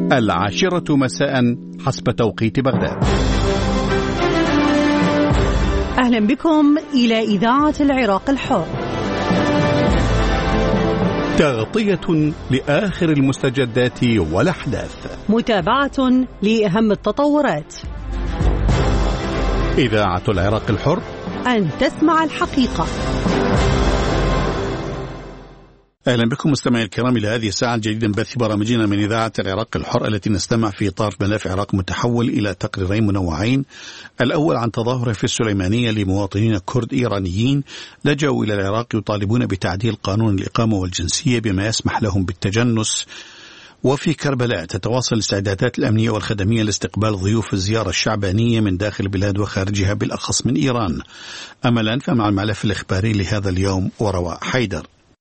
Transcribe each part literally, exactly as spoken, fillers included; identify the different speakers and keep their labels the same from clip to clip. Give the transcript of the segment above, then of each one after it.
Speaker 1: العاشرة مساء حسب توقيت بغداد.
Speaker 2: أهلا بكم إلى إذاعة العراق الحر،
Speaker 1: تغطية لآخر المستجدات والأحداث،
Speaker 2: متابعة لأهم التطورات.
Speaker 1: إذاعة العراق الحر،
Speaker 2: أن تسمع الحقيقة.
Speaker 1: أهلا بكم مستمعي الكرام إلى هذه الساعة الجديدة من بث برامجنا من إذاعة العراق الحر، التي نستمع في إطار ملف عراق متحول إلى تقريرين منوعين. الأول عن تظاهرة في السليمانية لمواطنين كرد إيرانيين لجأوا إلى العراق يطالبون بتعديل قانون الإقامة والجنسية بما يسمح لهم بالتجنس. وفي كربلاء تتواصل الاستعدادات الأمنية والخدمية لاستقبال ضيوف الزيارة الشعبانية من داخل البلاد وخارجها بالأخص من إيران. أما الآن فمع الملف الإخباري لهذا اليوم ورواء حيدر.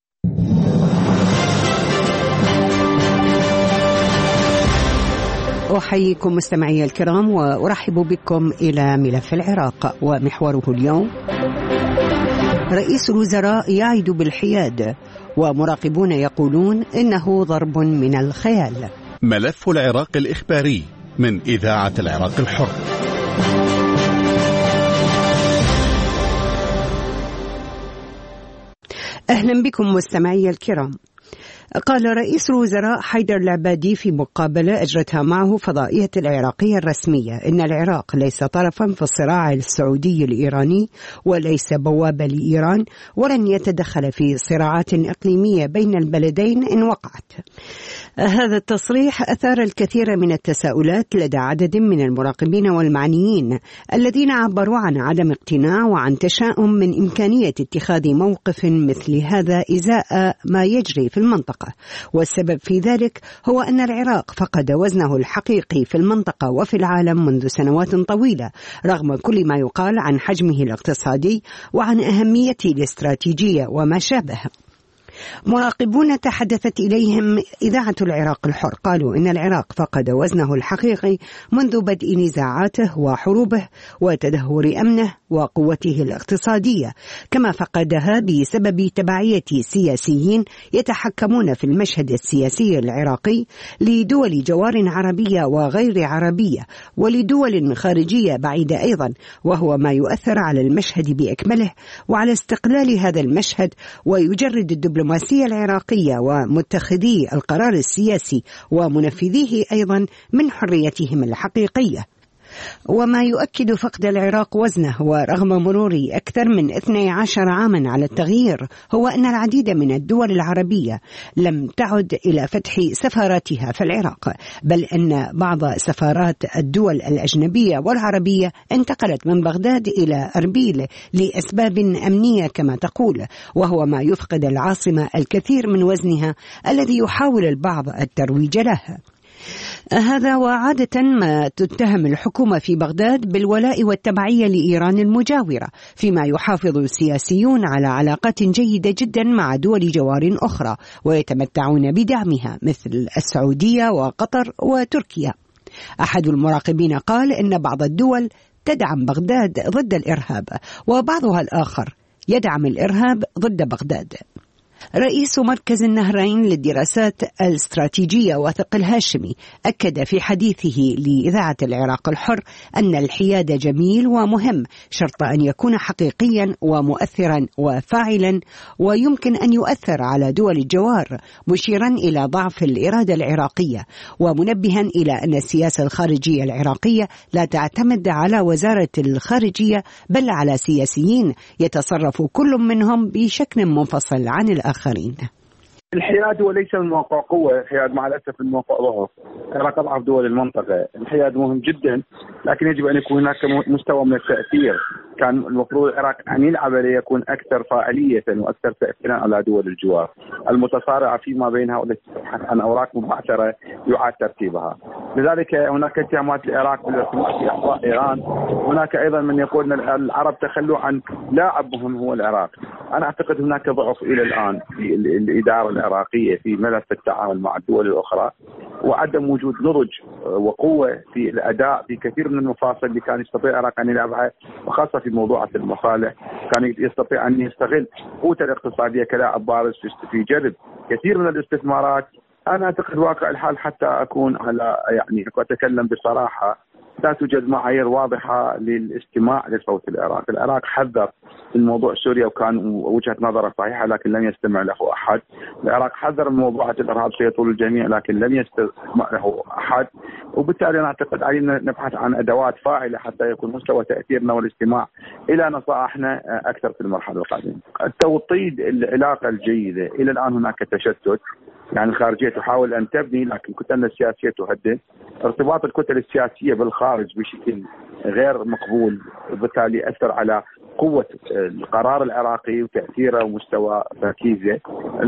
Speaker 2: أحييكم مستمعي الكرام وأرحب بكم إلى ملف العراق، ومحوره اليوم: رئيس الوزراء يعد بالحياد ومراقبون يقولون إنه ضرب من الخيال.
Speaker 1: ملف العراق الإخباري من إذاعة العراق الحر.
Speaker 2: أهلا بكم مستمعي الكرام. قال رئيس الوزراء حيدر العبادي في مقابلة أجرتها معه فضائية العراقية الرسمية إن العراق ليس طرفا في الصراع السعودي الإيراني وليس بوابة لإيران، ولن يتدخل في صراعات إقليمية بين البلدين إن وقعت. هذا التصريح أثار الكثير من التساؤلات لدى عدد من المراقبين والمعنيين الذين عبروا عن عدم اقتناع وعن تشاؤم من إمكانية اتخاذ موقف مثل هذا إزاء ما يجري في المنطقة. والسبب في ذلك هو أن العراق فقد وزنه الحقيقي في المنطقة وفي العالم منذ سنوات طويلة، رغم كل ما يقال عن حجمه الاقتصادي وعن أهميته الاستراتيجية وما شابه. مراقبون تحدثت إليهم إذاعة العراق الحر قالوا إن العراق فقد وزنه الحقيقي منذ بدء نزاعاته وحروبه وتدهور أمنه وقوته الاقتصادية، كما فقدها بسبب تبعية سياسيين يتحكمون في المشهد السياسي العراقي لدول جوار عربية وغير عربية ولدول خارجية بعيدة أيضا، وهو ما يؤثر على المشهد بأكمله وعلى استقلال هذا المشهد ويجرد الدبلوماسية العراقية ومتخذي القرار السياسي ومنفذيه أيضا من حريتهم الحقيقية. وما يؤكد فقد العراق وزنه ورغم مرور أكثر من اثني عشر عاما على التغيير هو أن العديد من الدول العربية لم تعد إلى فتح سفاراتها في العراق، بل أن بعض سفارات الدول الأجنبية والعربية انتقلت من بغداد إلى أربيل لأسباب أمنية كما تقول، وهو ما يفقد العاصمة الكثير من وزنها الذي يحاول البعض الترويج له. هذا وعادة ما تتهم الحكومة في بغداد بالولاء والتبعية لإيران المجاورة، فيما يحافظ السياسيون على علاقات جيدة جدا مع دول جوار أخرى ويتمتعون بدعمها مثل السعودية وقطر وتركيا. أحد المراقبين قال إن بعض الدول تدعم بغداد ضد الإرهاب وبعضها الآخر يدعم الإرهاب ضد بغداد. رئيس مركز النهرين للدراسات الاستراتيجية واثق الهاشمي أكد في حديثه لإذاعة العراق الحر أن الحياد جميل ومهم شرط أن يكون حقيقيا ومؤثرا وفاعلا ويمكن أن يؤثر على دول الجوار، مشيرا إلى ضعف الإرادة العراقية ومنبها إلى أن السياسة الخارجية العراقية لا تعتمد على وزارة الخارجية بل على سياسيين يتصرف كل منهم بشكل منفصل عن الآخرين.
Speaker 3: الحياد هو ليس من موقع قوة، الحياد مع الأسف من موقع ضعف. العراق أضعف دول المنطقة، الحياد مهم جدا، لكن يجب أن يكون هناك مستوى من التأثير. كان المفروض العراق أن يلعب ليكون أكثر فاعلية وأكثر تأثيرا على دول الجوار المتصارعة فيما بينها والتي تبحث عن أوراق مبعثرة يعاد ترتيبها. لذلك هناك اتهامات العراق بالارتباط في أخطاء إيران. هناك أيضا من يقول أن العرب تخلوا عن لاعب مهم هو العراق. أنا أعتقد هناك ضعف إلى الآن في الإدارة العراقية في ملف التعامل مع الدول الأخرى، وعدم وجود نضج وقوة في الأداء في كثير من المفاصل اللي كان يستطيع العراق أن يلعبها، وخاصة في موضوعات المصالح كان يستطيع أن يستغل قوته الاقتصادية كلاعب بارز في جذب كثير من الاستثمارات أنا أعتقد واقع الحال حتى أكون على يعني أتكلم بصراحة لا توجد معايير واضحة للاستماع لصوت العراق. العراق حذر من موضوع سوريا وكان وجهة نظره صحيحة لكن لم يستمع له أحد. العراق حذر من موضوعات الإرهاب سيطول الجميع لكن لم يستمع له أحد. وبالتالي أنا أعتقد علينا نبحث عن أدوات فاعلة حتى يكون مستوى تأثيرنا والاستماع إلى نصائحنا أكثر في المرحلة القادمة. توطيد العلاقة الجيدة، إلى الآن هناك تشتت، يعني الخارجية تحاول أن تبني لكن كتلنا السياسية تهدد. ارتباط الكتل السياسية بالخارج بشكل غير مقبول وبالتالي أثر على قوة القرار العراقي وتأثيره ومستوى تركيزه.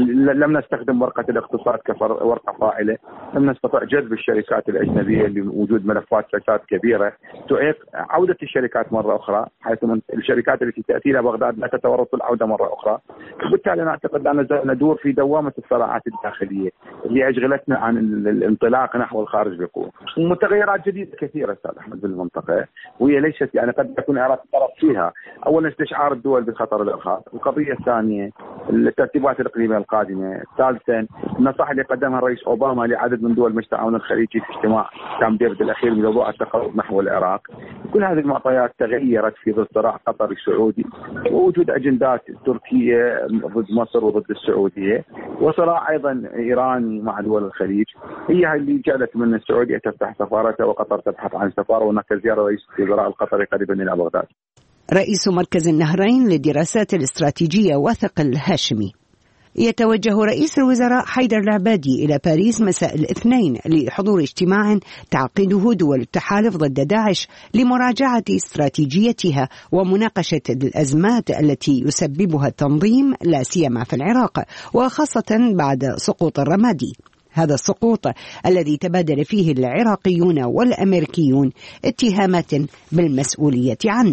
Speaker 3: لم نستخدم ورقة الاقتصاد كورقة فاعلة، لم نستطع جذب الشركات الأجنبية لوجود ملفات فساد كبيرة تعيق عودة الشركات مرة أخرى، حيث الشركات التي تأتي إلى بغداد لا تتورط العودة مرة أخرى. وبالتالي أنا أعتقد أن ندور في دوامة الصراعات الداخلية اللي أشغلتنا عن الانطلاق نحو الخارج بقوة. ومتغيرات جديدة كثيرة أستاذ أحمد بالمنطقة، وهي ليست يعني قد يكون العراق طرف فيها. أولا استشعار الدول بخطر الإرهاب، القضية الثانية الترتيبات الإقليمية القادمة، ثالثا النصائح اللي قدمها الرئيس أوباما لعدد من دول مجلس التعاون الخليجي في اجتماع كامب ديفيد الأخير بموضوع التقرب نحو العراق. كل هذه المعطيات تغيرت في ظل صراع قطري سعودي ووجود أجندات تركية ضد مصر وضد السعودية، وصراع أيضا إيراني مع دول الخليج، هي اللي جعلت من السعودية تفتح سفارتها وقطر تبحث عن سفارة. وهناك زيارة رئيس الوزراء القطري قريبا إلى بغداد.
Speaker 2: رئيس مركز النهرين للدراسات الاستراتيجية واثق الهاشمي. يتوجه رئيس الوزراء حيدر العبادي إلى باريس مساء الاثنين لحضور اجتماع تعقده دول التحالف ضد داعش لمراجعة استراتيجيتها ومناقشة الأزمات التي يسببها التنظيم لا سيما في العراق وخاصة بعد سقوط الرمادي. هذا السقوط الذي تبادل فيه العراقيون والأمريكيون اتهامات بالمسؤولية عنه.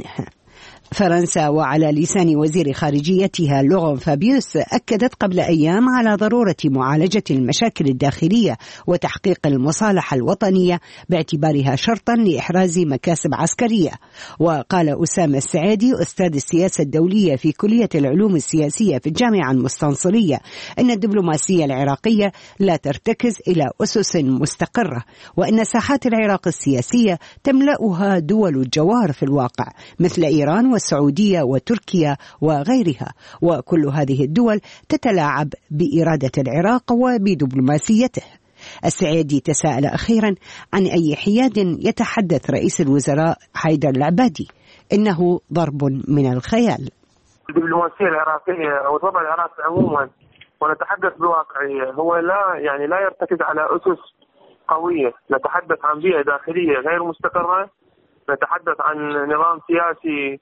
Speaker 2: فرنسا وعلى لسان وزير خارجيتها لوران فابيوس أكدت قبل أيام على ضرورة معالجة المشاكل الداخلية وتحقيق المصالحة الوطنية باعتبارها شرطا لإحراز مكاسب عسكرية. وقال أسامة السعيدي أستاذ السياسة الدولية في كلية العلوم السياسية في الجامعة المستنصرية أن الدبلوماسية العراقية لا ترتكز إلى أسس مستقرة، وأن ساحات العراق السياسية تملأها دول الجوار في الواقع مثل إيران والسعودية وتركيا وغيرها، وكل هذه الدول تتلاعب بإرادة العراق وبدبلوماسيته. السعيدي تساءل أخيرا عن أي حياد يتحدث رئيس الوزراء حيدر العبادي. إنه ضرب من الخيال.
Speaker 4: الدبلوماسية العراقية أو الوضع العراقي عموما ونتحدث بواقعية هو لا يعني لا يرتكز على أسس قوية. نتحدث عن بيئة داخلية غير مستقرة، نتحدث عن نظام سياسي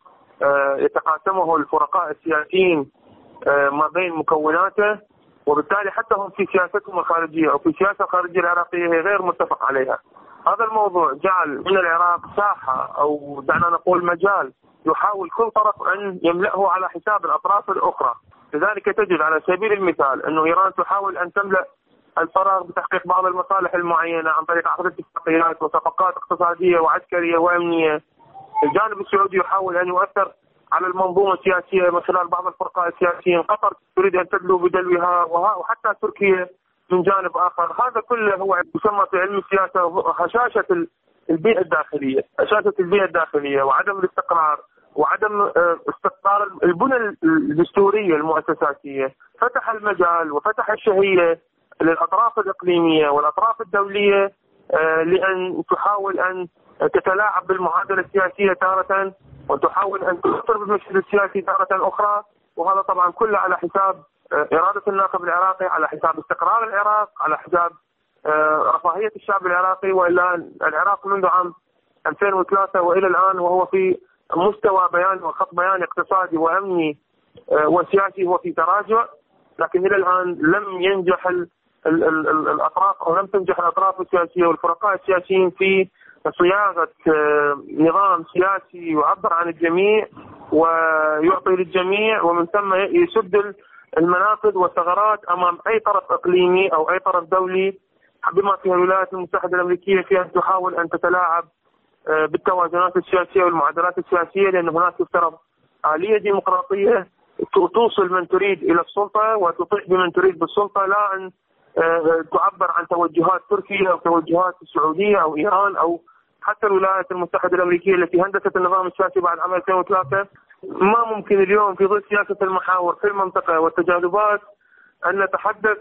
Speaker 4: يتقاسمه الفرقاء السياسيين ما بين مكوناته، وبالتالي حتى هم في سياستهم الخارجية أو في السياسة الخارجية العراقية هي غير متفق عليها. هذا الموضوع جعل من العراق ساحة أو دعنا نقول مجال يحاول كل طرف أن يملأه على حساب الأطراف الأخرى. لذلك تجد على سبيل المثال أنه إيران تحاول أن تملأ الفراغ بتحقيق بعض المصالح المعينة عن طريق عقد اتفاقيات وصفقات اقتصادية وعسكرية وأمنية. الجانب السعودي يحاول أن يؤثر على المنظومة السياسية من خلال بعض الفرقاء السياسيين. قطر تريد أن تدلو بدلوها، وحتى تركيا من جانب آخر. هذا كله هو يسمى في علم السياسة هشاشة البيئة الداخلية، هشاشة البيئة الداخلية وعدم الاستقرار وعدم استقرار البنى الدستورية المؤسساتية. فتح المجال وفتح الشهية للأطراف الإقليمية والأطراف الدولية لأن تحاول أن تتلاعب بالمعادلة السياسية تارة وتحاول أن تخطر بالمشهد السياسي تارة أخرى. وهذا طبعا كله على حساب إرادة الناخب العراقي، على حساب استقرار العراق، على حساب رفاهية الشعب العراقي. وإلا العراق منذ عام ألفين وثلاثة وإلى الآن وهو في مستوى بيان وخط بيان اقتصادي وأمني وسياسي هو في تراجع، لكن إلى الآن لم ينجح ال ال ال الأطراف أو لم تنجح الأطراف السياسية والفرقاء السياسيين في صياغة نظام سياسي يعبر عن الجميع ويعطي للجميع ومن ثم يسد المنافذ والثغرات أمام أي طرف إقليمي أو أي طرف دولي بما فيها الولايات المتحدة الأمريكية في أن تحاول أن تتلاعب بالتوازنات السياسية والمعادلات السياسية، لأن هناك يفترض آلية ديمقراطية توصل من تريد إلى السلطة وتطيح بمن تريد بالسلطة، لا أن تعبر عن توجهات تركيا أو توجهات السعودية أو إيران أو حتى الولايات المتحدة الأمريكية التي هندست النظام السياسي بعد عام ألفين وثلاثة. ما ممكن اليوم في ظل سياسة المحاور في المنطقة والتجاذبات أن نتحدث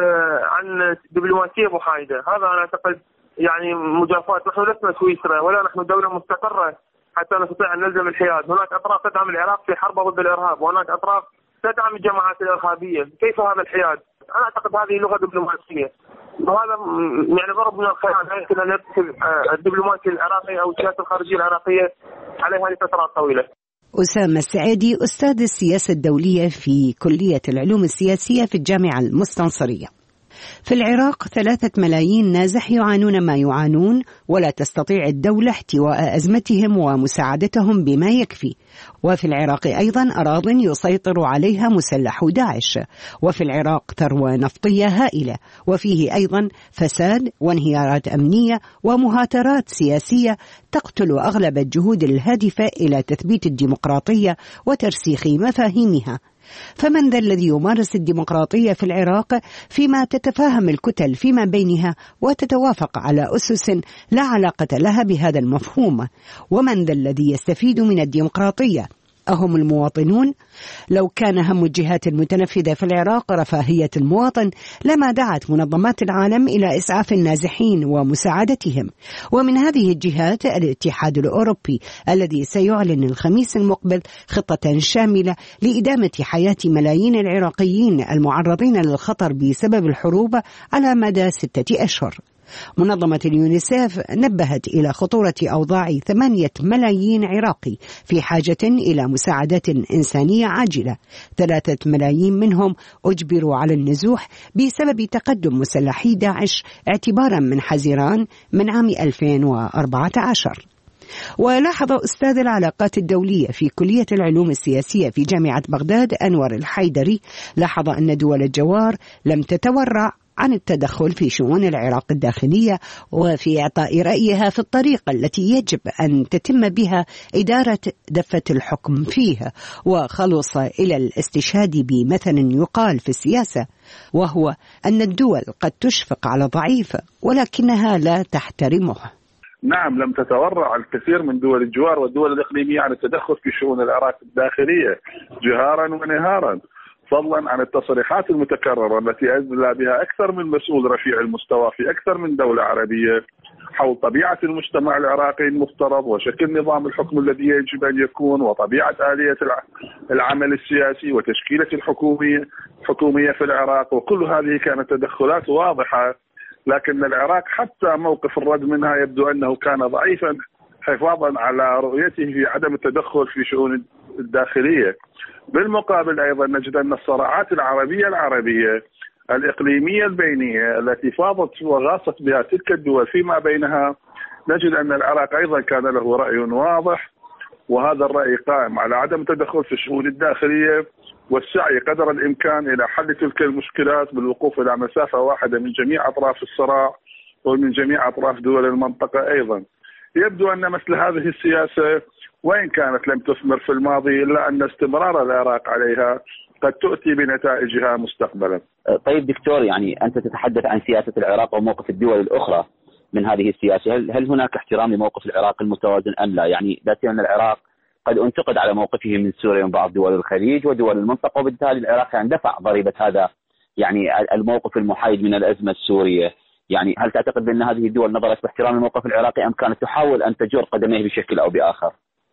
Speaker 4: عن دبلوماسية محايدة. هذا أنا أعتقد يعني مجافاة. نحن لسنا سويسرا ولا نحن دولة مستقرة حتى نستطيع أن نلزم الحياد. هناك أطراف تدعم العراق في حربه ضد الإرهاب، وهناك أطراف تدعم الجماعات الإرهابية. كيف هذا الحياد؟ أنا أعتقد هذه لغة دبلوماسية، وهذا يعني ضرب من الخيال. لا يمكن أن يدخل الدبلوماسي العراقي أو السياسة الخارجية العراقية عليها لفترات طويلة.
Speaker 2: أسامة السعيدي، أستاذ السياسة الدولية في كلية العلوم السياسية في الجامعة المستنصرية. في العراق ثلاثة ملايين نازح يعانون ما يعانون، ولا تستطيع الدولة احتواء أزمتهم ومساعدتهم بما يكفي. وفي العراق أيضا أراضٍ يسيطر عليها مسلحو داعش، وفي العراق ثروة نفطية هائلة، وفيه أيضا فساد وانهيارات أمنية ومهاترات سياسية تقتل أغلب الجهود الهادفة إلى تثبيت الديمقراطية وترسيخ مفاهيمها. فمن ذا الذي يمارس الديمقراطية في العراق فيما تتفاهم الكتل فيما بينها وتتوافق على أسس لا علاقة لها بهذا المفهوم؟ ومن ذا الذي يستفيد من الديمقراطية؟ أهم المواطنون؟ لو كان هم الجهات المتنفذة في العراق رفاهية المواطن لما دعت منظمات العالم إلى إسعاف النازحين ومساعدتهم. ومن هذه الجهات الاتحاد الأوروبي الذي سيعلن الخميس المقبل خطة شاملة لإدامة حياة ملايين العراقيين المعرضين للخطر بسبب الحروب على مدى ستة أشهر. منظمة اليونيسيف نبهت إلى خطورة أوضاع ثمانية ملايين عراقي في حاجة إلى مساعدات إنسانية عاجلة. ثلاثة ملايين منهم أجبروا على النزوح بسبب تقدم مسلحي داعش اعتبارا من حزيران من عام ألفين وأربعة عشر. ولاحظ أستاذ العلاقات الدولية في كلية العلوم السياسية في جامعة بغداد أنور الحيدري لاحظ أن دول الجوار لم تتورع عن التدخل في شؤون العراق الداخلية وفي إعطاء رأيها في الطريقة التي يجب أن تتم بها إدارة دفة الحكم فيه، وخلص إلى الاستشهاد بمثل يقال في السياسة، وهو أن الدول قد تشفق على ضعيف ولكنها لا تحترمه.
Speaker 5: نعم، لم تتورع الكثير من دول الجوار والدول الإقليمية عن التدخل في شؤون العراق الداخلية جهارا ونهارا، فضلا عن التصريحات المتكررة التي أدلى بها أكثر من مسؤول رفيع المستوى في أكثر من دولة عربية حول طبيعة المجتمع العراقي المفترض وشكل نظام الحكم الذي يجب أن يكون وطبيعة آلية العمل السياسي وتشكيلة الحكومية الحكومية في العراق. وكل هذه كانت تدخلات واضحة، لكن العراق حتى موقف الرد منها يبدو أنه كان ضعيفا حفاظا على رؤيته في عدم التدخل في شؤون الداخلية. بالمقابل أيضا نجد أن الصراعات العربية العربية الإقليمية البينية التي فاضت وغاصت بها تلك الدول فيما بينها، نجد أن العراق أيضا كان له رأي واضح، وهذا الرأي قائم على عدم التدخل في الشؤون الداخلية والسعي قدر الإمكان إلى حل تلك المشكلات بالوقوف إلى مسافة واحدة من جميع أطراف الصراع ومن جميع أطراف دول المنطقة. أيضا يبدو أن مثل هذه السياسة وإن كانت لم تثمر في الماضي إلا أن استمرار العراق عليها قد تؤتي بنتائجها مستقبلا.
Speaker 6: طيب دكتور، يعني أنت تتحدث عن سياسة العراق وموقف الدول الأخرى من هذه السياسة، هل, هل هناك احترام لموقف العراق المتوازن أم لا؟ يعني لا سيما أن العراق قد انتقد على موقفه من سوريا ومن بعض دول الخليج ودول المنطقة، وبالتالي العراق يعني دفع ضريبة هذا يعني الموقف المحايد من الأزمة السورية. يعني هل تعتقد بأن هذه الدول نظرت باحترام الموقف العراقي أم كانت تحاول أن تجر قدميه بشكل أو بآخر؟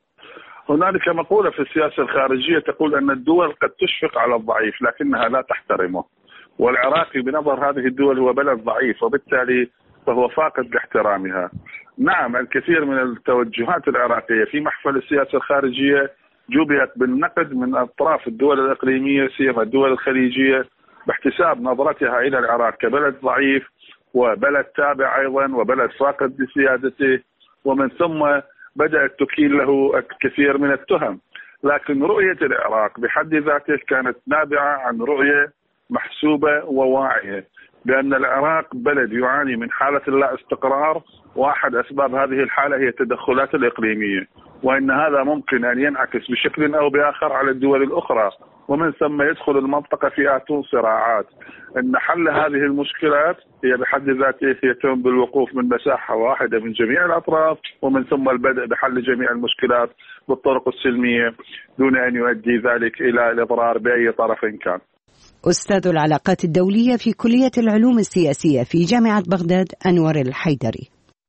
Speaker 5: هنالك مقولة في السياسة الخارجية تقول أن الدول قد تشفق على الضعيف لكنها لا تحترمه، والعراقي بنظر هذه الدول هو بلد ضعيف وبالتالي فهو فاقد لاحترامها. نعم، الكثير من التوجهات العراقية في محفل السياسة الخارجية جوبيت بالنقد من أطراف الدول الإقليمية سيما الدول الخليجية باحتساب نظرتها إلى العراق كبلد ضعيف وبلد تابع أيضا وبلد فاقد لسيادته، ومن ثم بدأت تكيل له الكثير من التهم. لكن رؤية العراق بحد ذاته كانت نابعة عن رؤية محسوبة وواعية بأن العراق بلد يعاني من حالة لا استقرار، واحد أسباب هذه الحالة هي التدخلات الإقليمية، وأن هذا ممكن أن ينعكس بشكل أو بآخر على الدول الأخرى ومن ثم يدخل المنطقة في آتون صراعات. أن حل هذه المشكلات هي بحد ذاته يتم بالوقوف من مساحة واحدة من جميع الأطراف، ومن ثم البدء بحل جميع المشكلات بالطرق السلمية دون أن يؤدي ذلك إلى الإضرار بأي طرف كان.
Speaker 2: أستاذ العلاقات الدولية في كلية العلوم السياسية في جامعة بغداد أنور الحيدري.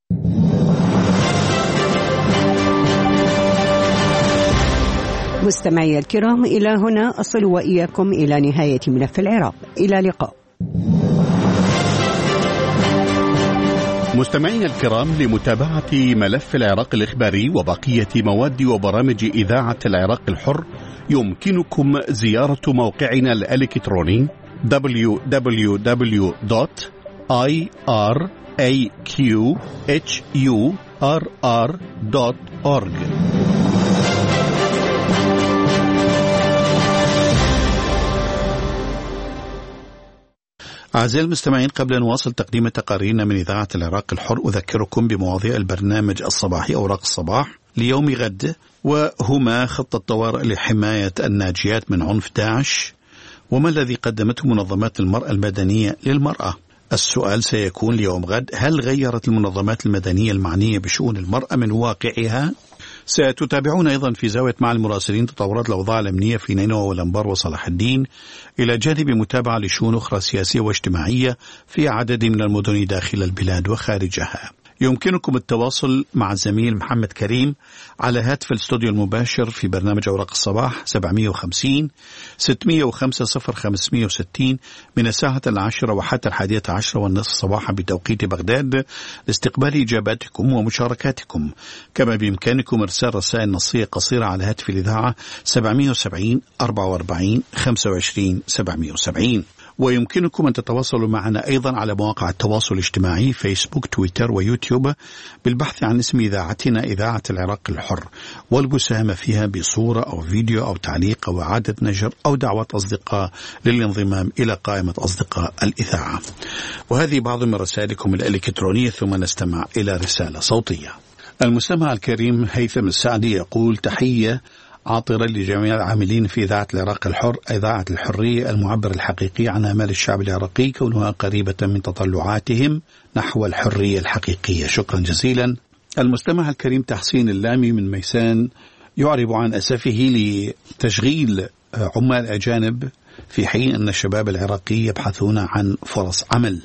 Speaker 2: مستمعي الكرام، إلى هنا أصل وإياكم إلى نهاية ملف العراق. إلى اللقاء.
Speaker 1: مستمعي الكرام، لمتابعة ملف العراق الإخباري وبقية مواد وبرامج إذاعة العراق الحر يمكنكم زيارة موقعنا الإلكتروني دبليو دبليو دبليو دوت آي آر إيه كيو إتش يو آر آر دوت أورج. أعزائي المستمعين، قبل أن نواصل تقديم تقاريرنا من إذاعة العراق الحر أذكركم بمواضيع البرنامج الصباحي أوراق الصباح ليوم غد، وهما خطة طوارئ لحماية الناجيات من عنف داعش، وما الذي قدمته منظمات المرأة المدنية للمرأة. السؤال سيكون ليوم غد: هل غيرت المنظمات المدنية المعنية بشؤون المرأة من واقعها؟ ستتابعون أيضا في زاوية مع المراسلين تطورات الأوضاع الأمنية في نينوى والأنبار وصلاح الدين، إلى جانب متابعة لشؤون أخرى سياسية واجتماعية في عدد من المدن داخل البلاد وخارجها. يمكنكم التواصل مع الزميل محمد كريم على هاتف الاستوديو المباشر في برنامج أوراق الصباح سبعمائة وخمسين ستمائة وخمسة صفر خمسمائة وستين من الساعة العاشرة وحتى الحادية عشرة والنصف صباحا بتوقيت بغداد لاستقبال إجاباتكم ومشاركاتكم. كما بإمكانكم إرسال رسائل نصية قصيرة على هاتف الإذاعة سبعمائة وسبعين أربعة وأربعين خمسة وعشرين سبعمائة وسبعين. ويمكنكم أن تتواصلوا معنا أيضا على مواقع التواصل الاجتماعي فيسبوك تويتر ويوتيوب بالبحث عن اسم إذاعتنا إذاعة العراق الحر، والمساهمة فيها بصورة أو فيديو أو تعليق أو إعادة نشر أو دعوة أصدقاء للانضمام إلى قائمة أصدقاء الإذاعة. وهذه بعض من رسائلكم الإلكترونية، ثم نستمع إلى رسالة صوتية. المستمع الكريم هيثم السعدي يقول: تحية عاطرة لجميع العاملين في إذاعة العراق الحر، إذاعة الحرية المعبر الحقيقي عن آمال الشعب العراقي، كونها قريبة من تطلعاتهم نحو الحرية الحقيقية. شكرا جزيلا. المستمع الكريم تحسين اللامي من ميسان يعرب عن أسفه لتشغيل عمال أجانب في حين أن الشباب العراقي يبحثون عن فرص عمل.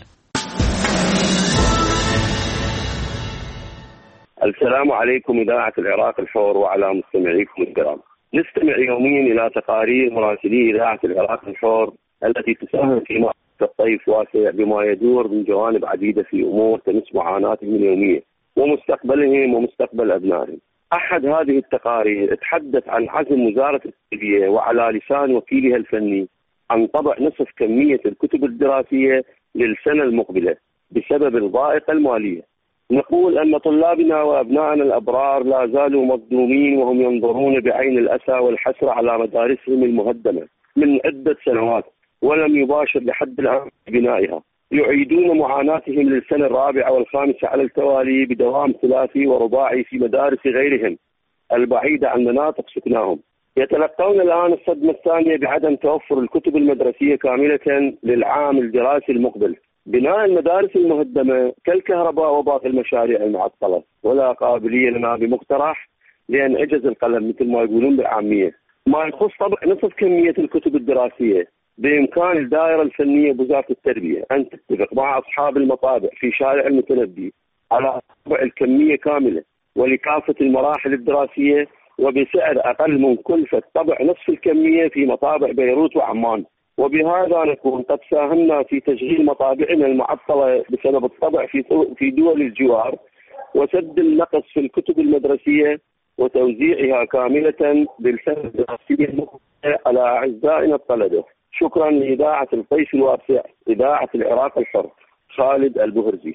Speaker 7: السلام عليكم إذاعة العراق الحر وعلى مستمعيكم الكرام. نستمع يوميا إلى تقارير مراسلي إذاعة العراق الحر التي تساهم في معرفة الطيف واسع بما يدور من جوانب عديدة في أمور تمس معاناتهم اليومية ومستقبلهم ومستقبل أبنائهم. أحد هذه التقارير تحدث عن عزم وزارة التربية وعلى لسان وكيلها الفني عن طبع نصف كمية الكتب الدراسية للسنة المقبلة بسبب الضائقة المالية. نقول أن طلابنا وأبنائنا الأبرار لا زالوا مظلومين، وهم ينظرون بعين الأسى والحسرة على مدارسهم المهدمة من عدة سنوات ولم يباشر لحد الآن بنائها. يعيدون معاناتهم للسنة الرابعة والخامسة على التوالي بدوام ثلاثي ورباعي في مدارس غيرهم البعيدة عن مناطق سكناهم. يتلقون الآن الصدمة الثانية بعدم توفر الكتب المدرسية كاملة للعام الدراسي المقبل. بناء المدارس المهدمة كالكهرباء وباقي المشاريع المعطلة، ولا قابلية لنا بمقترح لأن أجز القلم مثل ما يقولون بالعامية. ما يخص طبع نصف كمية الكتب الدراسية، بإمكان الدائرة الفنية بوزارة التربية أن تتفق مع أصحاب المطابع في شارع المتنبي على طبع الكمية كاملة ولكافة المراحل الدراسية وبسعر أقل من كلفة طبع نصف الكمية في مطابع بيروت وعمان. وبهذا نكون قد ساهمنا في تشغيل مطابعنا المعطلة بسبب الطبع في في دول الجوار وسد النقص في الكتب المدرسية وتوزيعها كاملة بالسنة الدراسية المقبلة على أعزائنا الطلبة. شكرا لإذاعة الطيف الواسع، إذاعة العراق الحر. خالد البهرزي.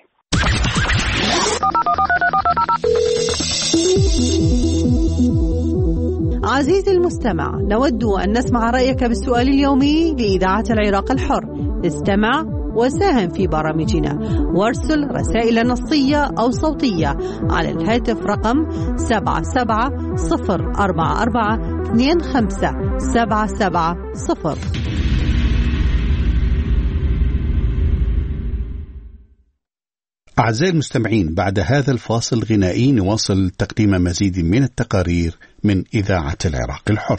Speaker 8: عزيزي المستمع، نود أن نسمع رأيك بالسؤال اليومي لإذاعة العراق الحر. استمع وساهم في برامجنا وارسل رسائل نصية أو صوتية على الهاتف رقم سبعة سبعة صفر أربعة أربعة اثنين خمسة سبعة سبعة صفر.
Speaker 1: أعزائي المستمعين، بعد هذا الفاصل الغنائي نواصل تقديم مزيد من التقارير من إذاعة العراق الحر.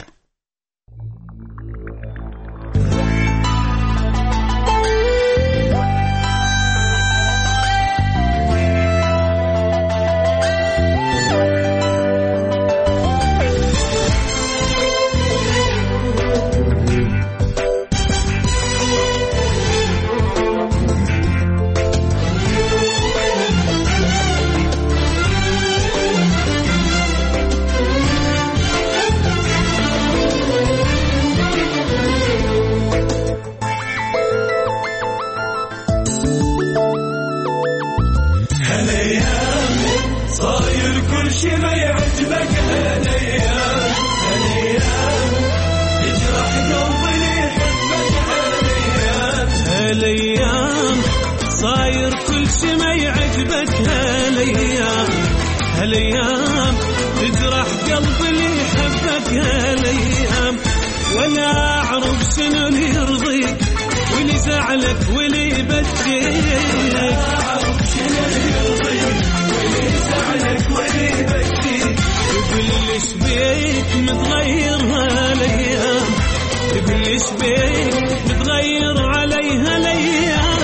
Speaker 9: هالأيام تجرح قلبي اللي يحبك، هالأيام ولا أعرف شنو اللي يرضيك واللي زعلك واللي يبكيك، أعرف شنو اللي يرضيك واللي زعلك واللي يبكيك، وبالليش بيك متغير هالأيام، وبالليش بيك متغير عليها الأيام،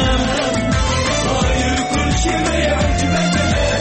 Speaker 9: صاير كل شي ما يعجبك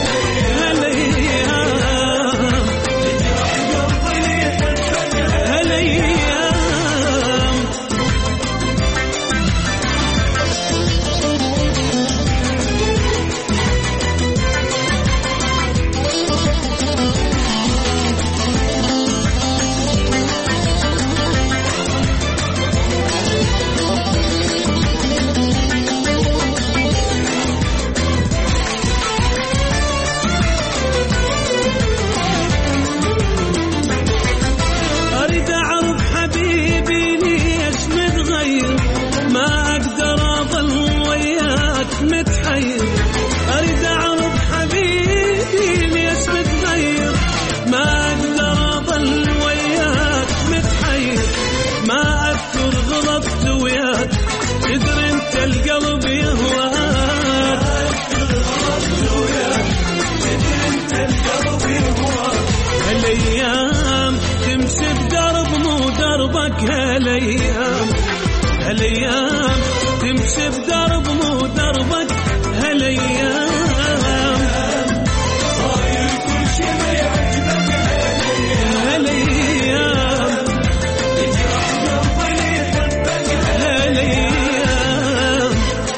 Speaker 9: هالأيام، هالأيام تمشي بدرب مو دربك، هالأيام صاير كل شي ما يعجبك، هالأيام يجرح قلبي اللي يحبك، هالأيام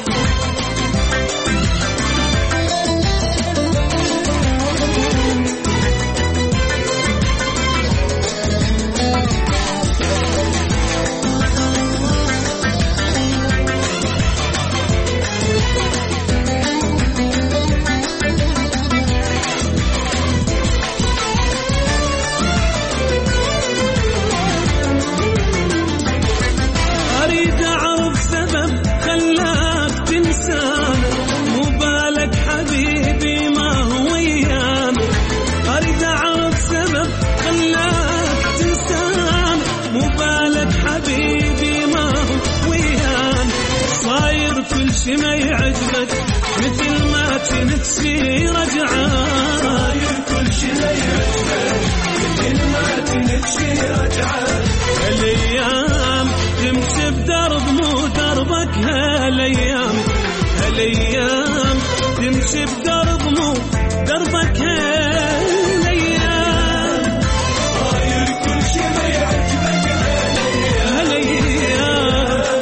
Speaker 9: ما يعجبك مثل ما تنسي رجعان، صاير كل شي ما يعجبك مثل ما تنسي رجعان، هالأيام تمشي بدرب مو دربك، هالأيام هالأيام تمشي بدرب مو دربك، هالأيام صاير كل شي ما يعجبك، هالأيام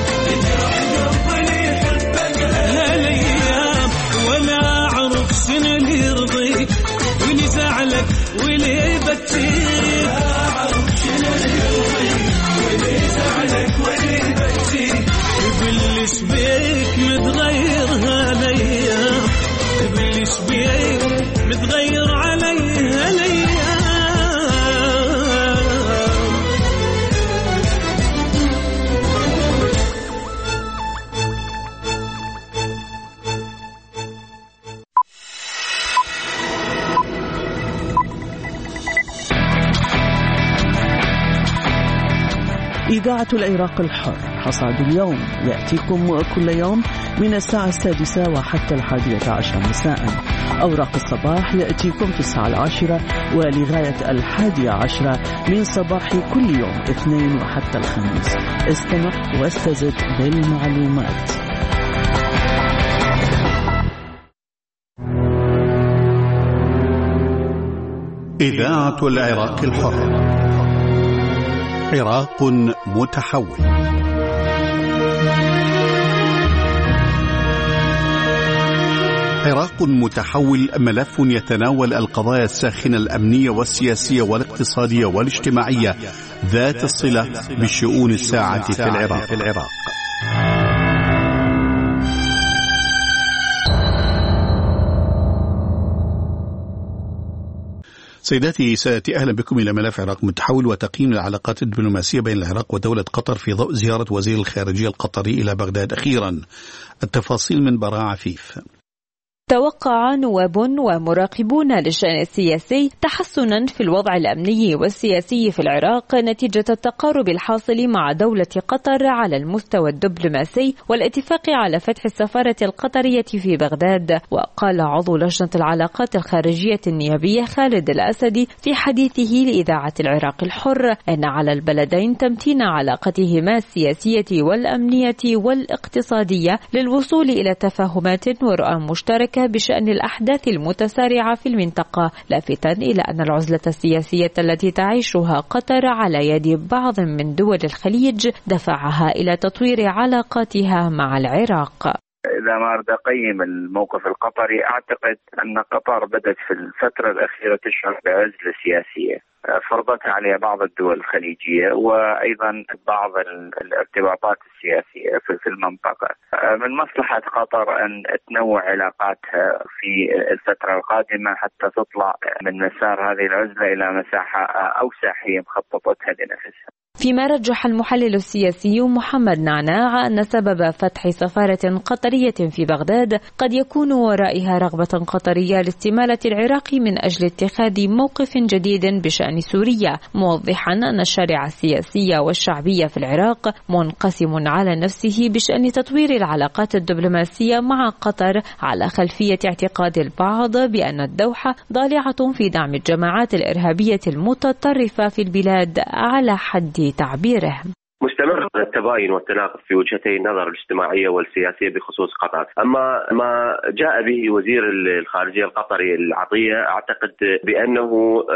Speaker 9: شنو اللي يرضيك واللي زعلك واللي يبكيك، أعرف شنو اللي يرضيك واللي زعلك واللي يبكيك، وبالليش بيك متغير هالأيام، وبالليش بيك متغير عليها الأيام.
Speaker 10: إذاعة العراق الحر حصاد اليوم يأتيكم كل يوم من الساعة السادسة وحتى الحادية عشر مساء. أوراق الصباح يأتيكم في الساعة العاشرة ولغاية الحادية عشرة من صباح كل يوم اثنين وحتى الخميس. استمع واستزد بالمعلومات.
Speaker 1: إذاعة العراق الحر. عراق متحول. عراق متحول ملف يتناول القضايا الساخنة الأمنية والسياسية والاقتصادية والاجتماعية ذات الصلة بالشؤون الساعة في العراق. العراق. سيداتي سادتي، أهلا بكم إلى ملف عراق متحول وتقييم العلاقات الدبلوماسية بين العراق ودولة قطر في ضوء زيارة وزير الخارجية القطري إلى بغداد أخيرا. التفاصيل من براء عفيف.
Speaker 11: توقع نواب ومراقبون للشأن السياسي تحسنا في الوضع الأمني والسياسي في العراق نتيجة التقارب الحاصل مع دولة قطر على المستوى الدبلوماسي والاتفاق على فتح السفارة القطرية في بغداد. وقال عضو لجنة العلاقات الخارجية النيابية خالد الأسدي في حديثه لإذاعة العراق الحر أن على البلدين تمتين علاقتهما السياسية والأمنية والاقتصادية للوصول إلى تفاهمات ورؤى مشتركة بشأن الأحداث المتسارعة في المنطقة، لافتا إلى أن العزلة السياسية التي تعيشها قطر على يد بعض من دول الخليج دفعها إلى تطوير علاقاتها مع العراق.
Speaker 12: إذا ما أريد أقيم الموقف القطري، أعتقد أن قطر بدأت في الفترة الأخيرة تشعر بعزلة سياسية فرضتها عليها بعض الدول الخليجية وأيضا بعض الارتباطات السياسية في المنطقة. من مصلحة قطر أن تنوع علاقاتها في الفترة القادمة حتى تطلع من مسار هذه العزلة إلى مساحة أوسع هي مخططتها لنفسها.
Speaker 11: فيما رجح المحلل السياسي محمد نعناع أن سبب فتح سفارة قطرية في بغداد قد يكون ورائها رغبة قطرية لاستمالة العراق من أجل اتخاذ موقف جديد بشأن سوريا، موضحا أن الشارع السياسي والشعبي في العراق منقسم على نفسه بشأن تطوير العلاقات الدبلوماسية مع قطر على خلفية اعتقاد البعض بأن الدوحة ضالعة في دعم الجماعات الإرهابية المتطرفة في البلاد على حد تعبيره.
Speaker 7: مستمر التباين والتناقض في وجهتي النظر الاجتماعية والسياسية بخصوص قطر. أما ما جاء به وزير الخارجية القطري العطية أعتقد بأنه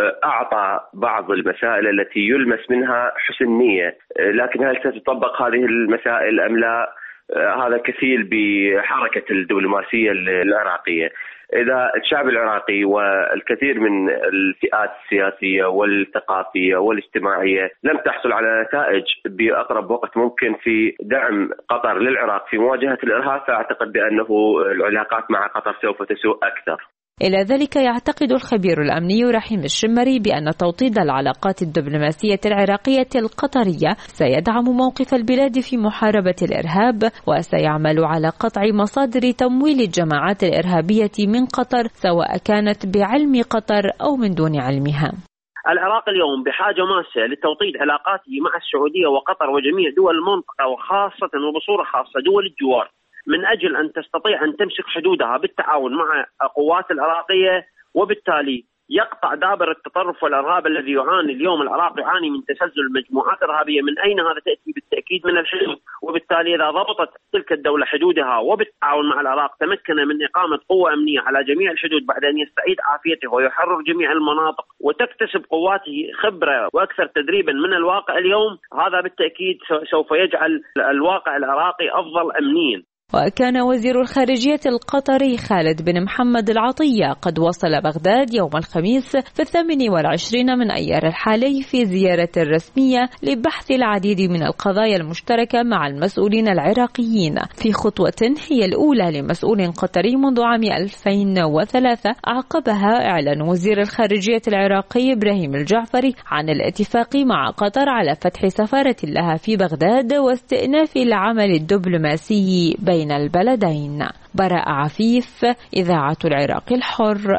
Speaker 7: أعطى بعض المسائل التي يلمس منها حسن نية، لكن هل ستطبق هذه المسائل أم لا؟ هذا كفيل بحركة الدبلوماسية العراقية. إذا الشعب العراقي والكثير من الفئات السياسية والثقافية والاجتماعية لم تحصل على نتائج بأقرب وقت ممكن في دعم قطر للعراق في مواجهة الإرهاب، فأعتقد بأنه العلاقات مع قطر سوف تسوء أكثر.
Speaker 11: إلى ذلك يعتقد الخبير الأمني رحيم الشمري بأن توطيد العلاقات الدبلوماسية العراقية القطرية سيدعم موقف البلاد في محاربة الإرهاب وسيعمل على قطع مصادر تمويل الجماعات الإرهابية من قطر سواء كانت بعلم قطر أو من دون علمها.
Speaker 13: العراق اليوم بحاجة ماسة لتوطيد علاقاته مع السعودية وقطر وجميع دول المنطقة وخاصة وبصورة خاصة دول الجوار من أجل أن تستطيع أن تمسك حدودها بالتعاون مع القوات العراقية، وبالتالي يقطع دابر التطرف والإرهاب الذي يعاني اليوم العراق يعاني من تسلسل المجموعات الإرهابية. من أين هذا؟ تأتي بالتأكيد من الحدود، وبالتالي إذا ضبطت تلك الدولة حدودها وبالتعاون مع العراق تمكن من إقامة قوة أمنية على جميع الحدود بعد أن يستعيد عافيته ويحرر جميع المناطق وتكتسب قواته خبرة وأكثر تدريبا من الواقع اليوم، هذا بالتأكيد سوف يجعل الواقع العراقي أفضل أمنيا.
Speaker 11: وكان وزير الخارجية القطري خالد بن محمد العطية قد وصل بغداد يوم الخميس في الثامن والعشرين من أيار الحالي في زيارة رسمية لبحث العديد من القضايا المشتركة مع المسؤولين العراقيين، في خطوة هي الأولى لمسؤول قطري منذ عام ألفين وثلاثة عقبها إعلان وزير الخارجية العراقي إبراهيم الجعفري عن الاتفاق مع قطر على فتح سفارة لها في بغداد واستئناف العمل الدبلوماسي بين البلدين. براء عفيف، إذاعة العراق الحر،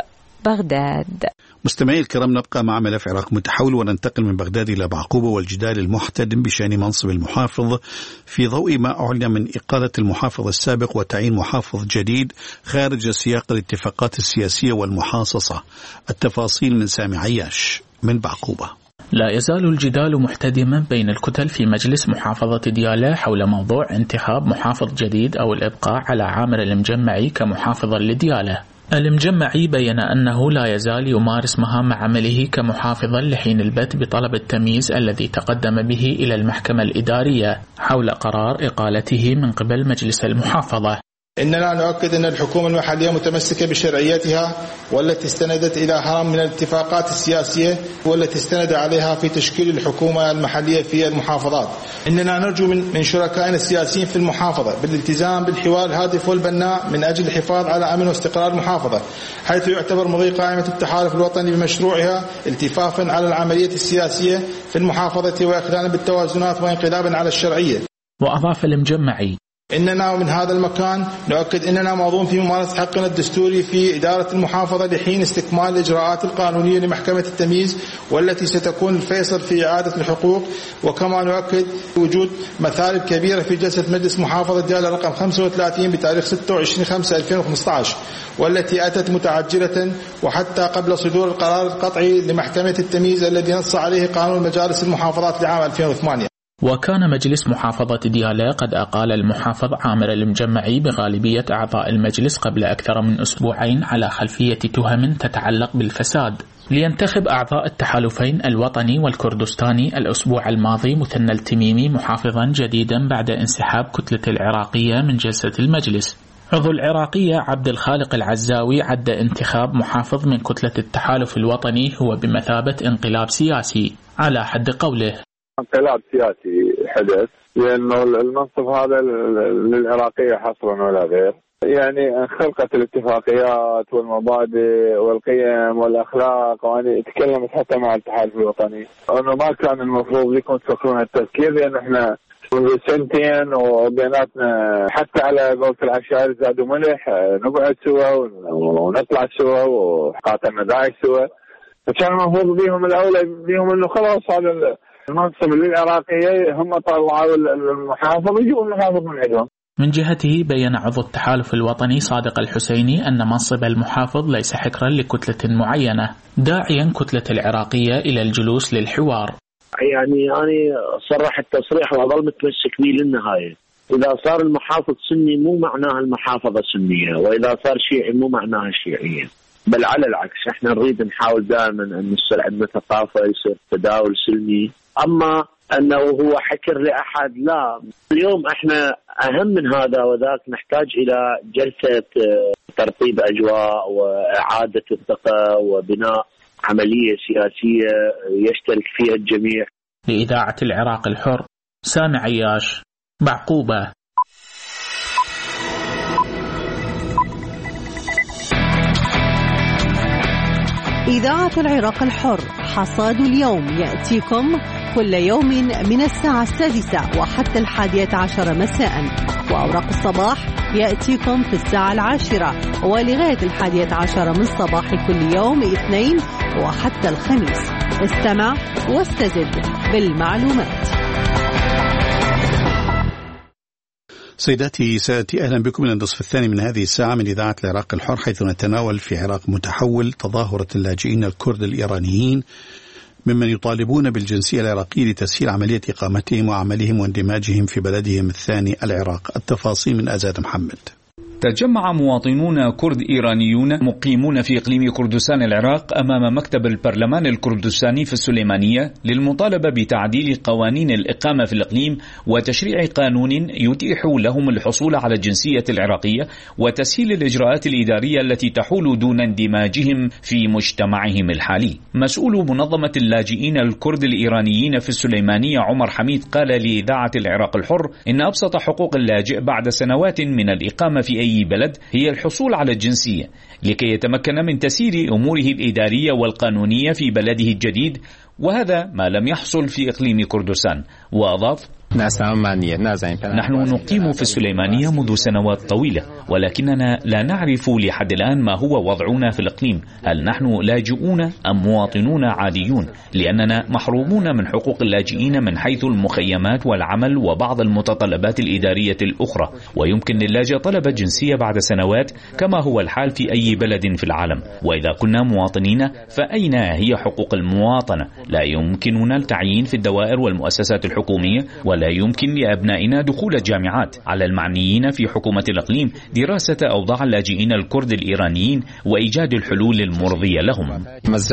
Speaker 11: بغداد.
Speaker 1: مستمعي الكرام، نبقى مع ملف العراق متحول وننتقل من بغداد إلى بعقوبة والجدال المحتدم بشأن منصب المحافظ في ضوء ما أعلن من إقالة المحافظ السابق وتعيين محافظ جديد خارج سياق الاتفاقات السياسية والمحاصصة. التفاصيل من سامي عياش من بعقوبة.
Speaker 14: لا يزال الجدال محتدما بين الكتل في مجلس محافظة ديالى حول موضوع انتخاب محافظ جديد أو الإبقاء على عامر المجمعي كمحافظا لديالى. المجمعي بيّن أنه لا يزال يمارس مهام عمله كمحافظا لحين البت بطلب التمييز الذي تقدم به إلى المحكمة الإدارية حول قرار إقالته من قبل مجلس المحافظة.
Speaker 15: إننا نؤكد أن الحكومة المحلية متمسكة بشرعيتها والتي استندت إلى هرم من الاتفاقات السياسية والتي استند عليها في تشكيل الحكومة المحلية في المحافظات. إننا نرجو من شركائنا السياسيين في المحافظة بالالتزام بالحوار الهادف والبناء من أجل الحفاظ على أمن واستقرار المحافظة، حيث يعتبر مضي قائمة التحالف الوطني بمشروعها التفافا على العملية السياسية في المحافظة وإخلالا بالتوازنات وانقلابا على الشرعية.
Speaker 14: وأضاف المجمعي:
Speaker 15: إننا من هذا المكان نؤكد أننا ماضون في ممارسة حقنا الدستوري في إدارة المحافظة لحين استكمال الإجراءات القانونية لمحكمة التمييز والتي ستكون الفيصل في إعادة الحقوق. وكما نؤكد وجود مثالب كبيرة في جلسة مجلس محافظة ديالى رقم خمسة وثلاثين بتاريخ ستة وعشرين خمسة ألفين وخمسة عشر والتي أتت متعجلة وحتى قبل صدور القرار القطعي لمحكمة التمييز الذي نص عليه قانون مجالس المحافظات لعام ألفين وثمانية.
Speaker 14: وكان مجلس محافظة ديالى قد أقال المحافظ عامر المجمعي بغالبية أعضاء المجلس قبل أكثر من أسبوعين على خلفية تهم تتعلق بالفساد، لينتخب أعضاء التحالفين الوطني والكردستاني الأسبوع الماضي مثنى التميمي محافظا جديدا بعد انسحاب كتلة العراقية من جلسة المجلس. عضو العراقية عبد الخالق العزاوي عد انتخاب محافظ من كتلة التحالف الوطني هو بمثابة انقلاب سياسي، على حد قوله:
Speaker 16: انقلاب سياسي حدث، لأنه المنصب هذا للعراقية حصرا ولا غير. يعني خلقت الاتفاقيات والمبادئ والقيم والأخلاق، وأنا تكلمت حتى مع التحالف الوطني أنه ما كان المفروض لكم تفكرون التفكير، لأن احنا منذ سنتين وبيناتنا حتى على قولة العشائر زادوا ملح، نقعد سوا ونطلع سوا وقاتلنا داعش سوا. فكان المفروض بيهم الأولى بيهم أنه خلاص هذا المنصب للعراقية هم طلعوا المحافظ يجوا المحافظ من عندهم.
Speaker 14: من جهته بيّن عضو التحالف الوطني صادق الحسيني أن منصب المحافظ ليس حكرا لكتلة معينة، داعيا كتلة العراقية إلى الجلوس للحوار.
Speaker 17: يعني أنا صرح التصريح وأظل متمسك به للنهاية. إذا صار المحافظ سني مو معناها المحافظة سنية، وإذا صار شيعي مو معناها شيعية، بل على العكس. احنا نريد نحاول دائما أن يصير عندنا ثقافة، يصير تداول سلمي. أما أنه هو حكر لأحد، لا. اليوم احنا أهم من هذا وذاك نحتاج إلى جلسة ترطيب أجواء وإعادة الثقة وبناء عملية سياسية يشترك فيها الجميع.
Speaker 14: لإذاعة العراق الحر، سامي عياش، بعقوبة.
Speaker 8: إذاعة العراق الحر، حصاد اليوم يأتيكم كل يوم من الساعة السادسة وحتى الحادية عشر مساء، وأوراق الصباح يأتيكم في الساعة العاشرة ولغاية الحادية عشر من صباح كل يوم اثنين وحتى الخميس. استمع واستزد بالمعلومات.
Speaker 1: سيداتي سادتي، أهلا بكم إلى النصف الثاني من هذه الساعة من إذاعة العراق الحر، حيث نتناول في عراق متحول تظاهرة اللاجئين الكرد الإيرانيين ممن يطالبون بالجنسية العراقية لتسهيل عملية إقامتهم وعملهم واندماجهم في بلدهم الثاني العراق. التفاصيل من أزاد محمد.
Speaker 18: تجمع مواطنون كرد إيرانيون مقيمون في إقليم كردستان العراق أمام مكتب البرلمان الكردستاني في السليمانية للمطالبة بتعديل قوانين الإقامة في الإقليم وتشريع قانون يتيح لهم الحصول على الجنسية العراقية وتسهيل الإجراءات الإدارية التي تحول دون اندماجهم في مجتمعهم الحالي. مسؤول منظمة اللاجئين الكرد الإيرانيين في السليمانية عمر حميد قال لإذاعة العراق الحر إن أبسط حقوق اللاجئ بعد سنوات من الإقامة في أي بلد هي الحصول على الجنسية لكي يتمكن من تسيير أموره الإدارية والقانونية في بلده الجديد، وهذا ما لم يحصل في إقليم كردستان. وأضاف: نحن نقيم في السليمانية منذ سنوات طويلة، ولكننا لا نعرف لحد الآن ما هو وضعنا في الإقليم. هل نحن لاجئون أم مواطنون عاديون؟ لأننا محرومون من حقوق اللاجئين من حيث المخيمات والعمل وبعض المتطلبات الإدارية الأخرى، ويمكن للاجئ طلب الجنسية بعد سنوات كما هو الحال في أي بلد في العالم. وإذا كنا مواطنين فأين هي حقوق المواطنة؟ لا يمكننا التعيين في الدوائر والمؤسسات الحكومية، ولا يمكن لأبنائنا دخول الجامعات. على المعنيين في حكومة الإقليم دراسة أوضاع اللاجئين الكرد الإيرانيين وإيجاد الحلول المرضية لهم.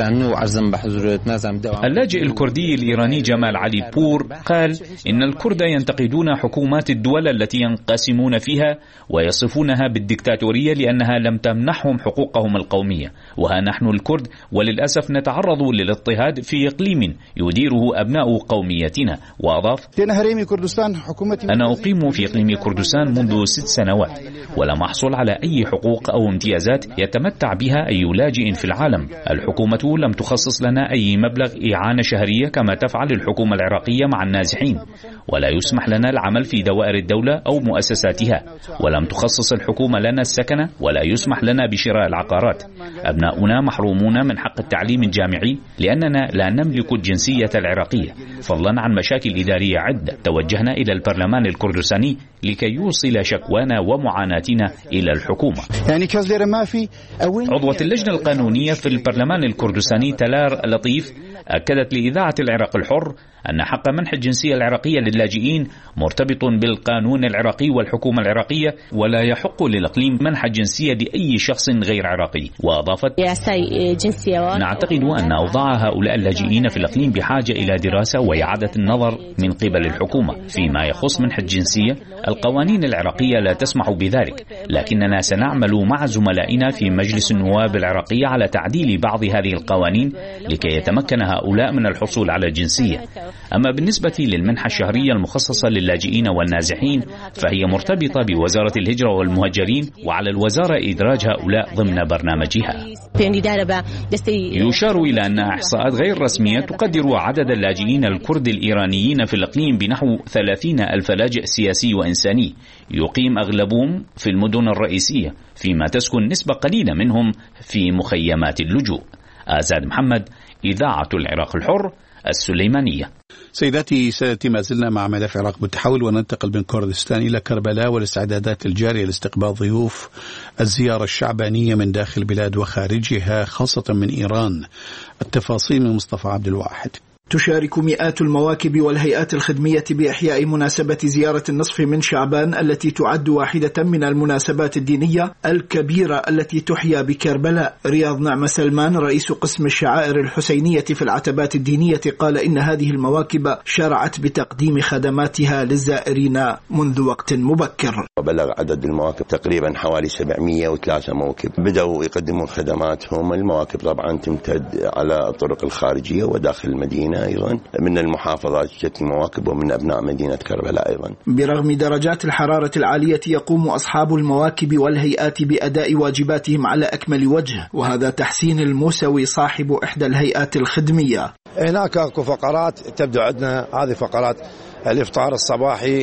Speaker 18: اللاجئ الكردي الإيراني جمال علي بور قال إن الكرد ينتقدون حكومات الدول التي ينقسمون فيها ويصفونها بالديكتاتورية لأنها لم تمنحهم حقوقهم القومية، وها نحن الكرد وللأسف نتعرض للاضطهاد في إقليم يديره أبناء قوميتنا. وأضاف: أنا أقيم في إقليم كردستان منذ ست سنوات ولم أحصل على أي حقوق أو امتيازات يتمتع بها أي لاجئ في العالم. الحكومة لم تخصص لنا أي مبلغ إعانة شهرية كما تفعل الحكومة العراقية مع النازحين، ولا يسمح لنا العمل في دوائر الدولة أو مؤسساتها، ولم تخصص الحكومة لنا السكن، ولا يسمح لنا بشراء العقارات. أبناؤنا محرومون من حق التعليم الجامعي لأننا لا نملك الجنسية العراقية، فضلا عن مشاكل إدارية عدة. توجهنا إلى البرلمان الكردستاني لكي يوصل شكوانا ومعاناتنا إلى الحكومة. يعني ما في عضوة اللجنة القانونية في البرلمان الكردستاني تلار لطيف أكدت لإذاعة العراق الحر أن حق منح الجنسية العراقية للاجئين مرتبط بالقانون العراقي والحكومة العراقية، ولا يحق للإقليم منح الجنسية لأي شخص غير عراقي. وأضافت: نعتقد أن أوضاع هؤلاء اللاجئين في الإقليم بحاجة إلى دراسة وإعادة النظر من قبل الحكومة. فيما يخص منح الجنسية، القوانين العراقية لا تسمح بذلك، لكننا سنعمل مع زملائنا في مجلس النواب العراقي على تعديل بعض هذه القوانين لكي يتمكن هؤلاء من الحصول على الجنسية. أما بالنسبة للمنحة الشهرية المخصصة للاجئين والنازحين فهي مرتبطة بوزارة الهجرة والمهجرين، وعلى الوزارة إدراج هؤلاء ضمن برنامجها. يشار إلى أن إحصاءات غير رسمية تقدر عدد اللاجئين الكرد الإيرانيين في الإقليم بنحو ثلاثين ألف لاجئ سياسي وإنساني، يقيم أغلبهم في المدن الرئيسية، فيما تسكن نسبة قليلة منهم في مخيمات اللجوء. آزاد محمد، إذاعة العراق الحر، السليمانية.
Speaker 1: سيداتي سادتي، ما زلنا مع ملف العراق متحول، وننتقل من كردستان إلى كربلاء والاستعدادات الجارية لاستقبال ضيوف الزيارة الشعبانية من داخل البلاد وخارجها خاصة من إيران. التفاصيل من مصطفى عبد الواحد.
Speaker 19: تشارك مئات المواكب والهيئات الخدمية بإحياء مناسبة زيارة النصف من شعبان التي تعد واحدة من المناسبات الدينية الكبيرة التي تحيا بكربلاء. رياض نعمة سلمان رئيس قسم الشعائر الحسينية في العتبات الدينية قال إن هذه المواكب شرعت بتقديم خدماتها للزائرين منذ وقت مبكر.
Speaker 20: وبلغ عدد المواكب تقريبا حوالي سبعمئة وثلاثة موكب بدأوا يقدمون خدماتهم. المواكب طبعا تمتد على الطرق الخارجية وداخل المدينة أيضا، من المحافظات جت مواكب ومن أبناء مدينة كربلاء أيضا. برغم درجات الحرارة العالية يقوم أصحاب المواكب والهيئات بأداء واجباتهم على أكمل وجه، وهذا تحسين الموسوي صاحب إحدى الهيئات الخدمية.
Speaker 21: هناك أكو فقرات تبدو عندنا، هذه فقرات الإفطار الصباحي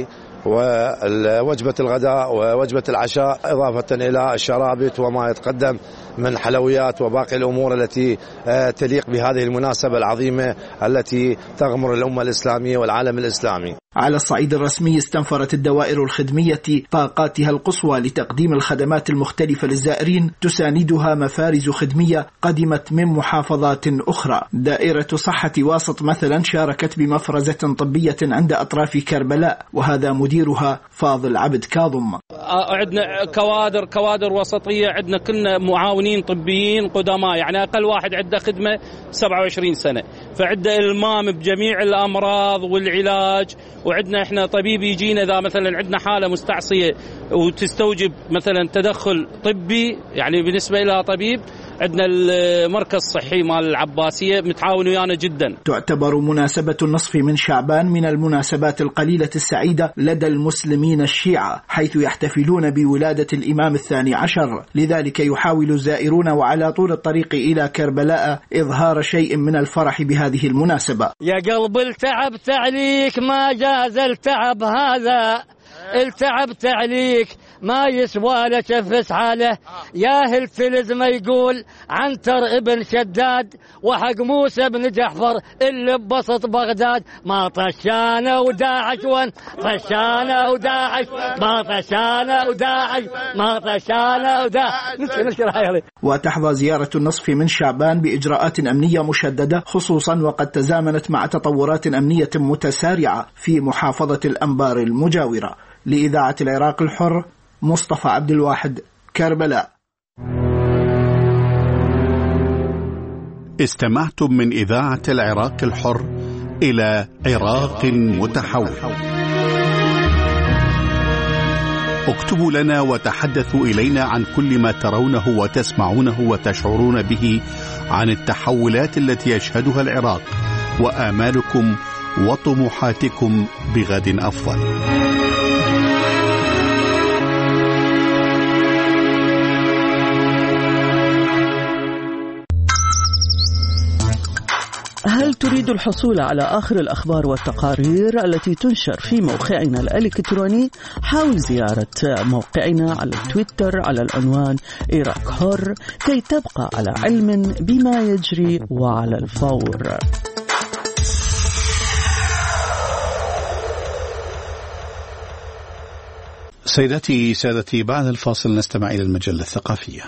Speaker 21: ووجبة الغداء ووجبة العشاء، إضافة إلى الشرابت وما يتقدم من حلويات وباقي الأمور التي تليق بهذه المناسبة العظيمة التي تغمر الأمة الإسلامية والعالم الإسلامي.
Speaker 19: على الصعيد الرسمي استنفرت الدوائر الخدمية طاقاتها القصوى لتقديم الخدمات المختلفة للزائرين، تساندها مفارز خدمية قدمت من محافظات أخرى. دائرة صحة واسط مثلا شاركت بمفرزة طبية عند أطراف كربلاء، وهذا مديرها فاضل عبد كاظم.
Speaker 22: عندنا كوادر كوادر وسطية، عندنا كلنا معاونين طبيين قدماء، يعني أقل واحد عنده خدمة سبعة وعشرين سنة، فعنده إلمام بجميع الأمراض والعلاج. وعندنا إحنا طبيب يجينا إذا مثلا عندنا حالة مستعصية وتستوجب مثلا تدخل طبي، يعني بالنسبة إلى طبيب عندنا المركز الصحي مال العباسية متعاون ويانا جدا.
Speaker 19: تعتبر مناسبة النصف من شعبان من المناسبات القليلة السعيدة لدى المسلمين الشيعة، حيث يحتفلون بولادة الإمام الثاني عشر. لذلك يحاول الزائرون وعلى طول الطريق إلى كربلاء إظهار شيء من الفرح بهذه المناسبة.
Speaker 3: يا قلب التعبت عليك ما جاز التعب هذا، التعبت عليك ما يسوى لك فس حاله. يا هل تلز ما يقول عنتر ابن شداد وحق موسى بن جعفر اللي ببسط بغداد. ما طشانه وداعش وين طشانه وداعش، ما طشانه وداعش، ما طشانه وداعش.
Speaker 19: وتحظى زيارة النصف من شعبان بإجراءات أمنية مشددة، خصوصا وقد تزامنت مع تطورات أمنية متسارعة في محافظة الأنبار المجاورة. لإذاعة العراق الحر، مصطفى عبد الواحد، كربلاء.
Speaker 1: استمعتم من إذاعة العراق الحر إلى عراق متحول. اكتبوا لنا وتحدثوا إلينا عن كل ما ترونه وتسمعونه وتشعرون به عن التحولات التي يشهدها العراق وآمالكم وطموحاتكم بغد أفضل.
Speaker 10: هل تريد الحصول على آخر الأخبار والتقارير التي تنشر في موقعنا الإلكتروني؟ حاول زيارة موقعنا على تويتر على العنوان عراق حر كي تبقى على علم بما يجري وعلى الفور.
Speaker 1: سيداتي سادتي، بعد الفاصل نستمع إلى المجلة الثقافية.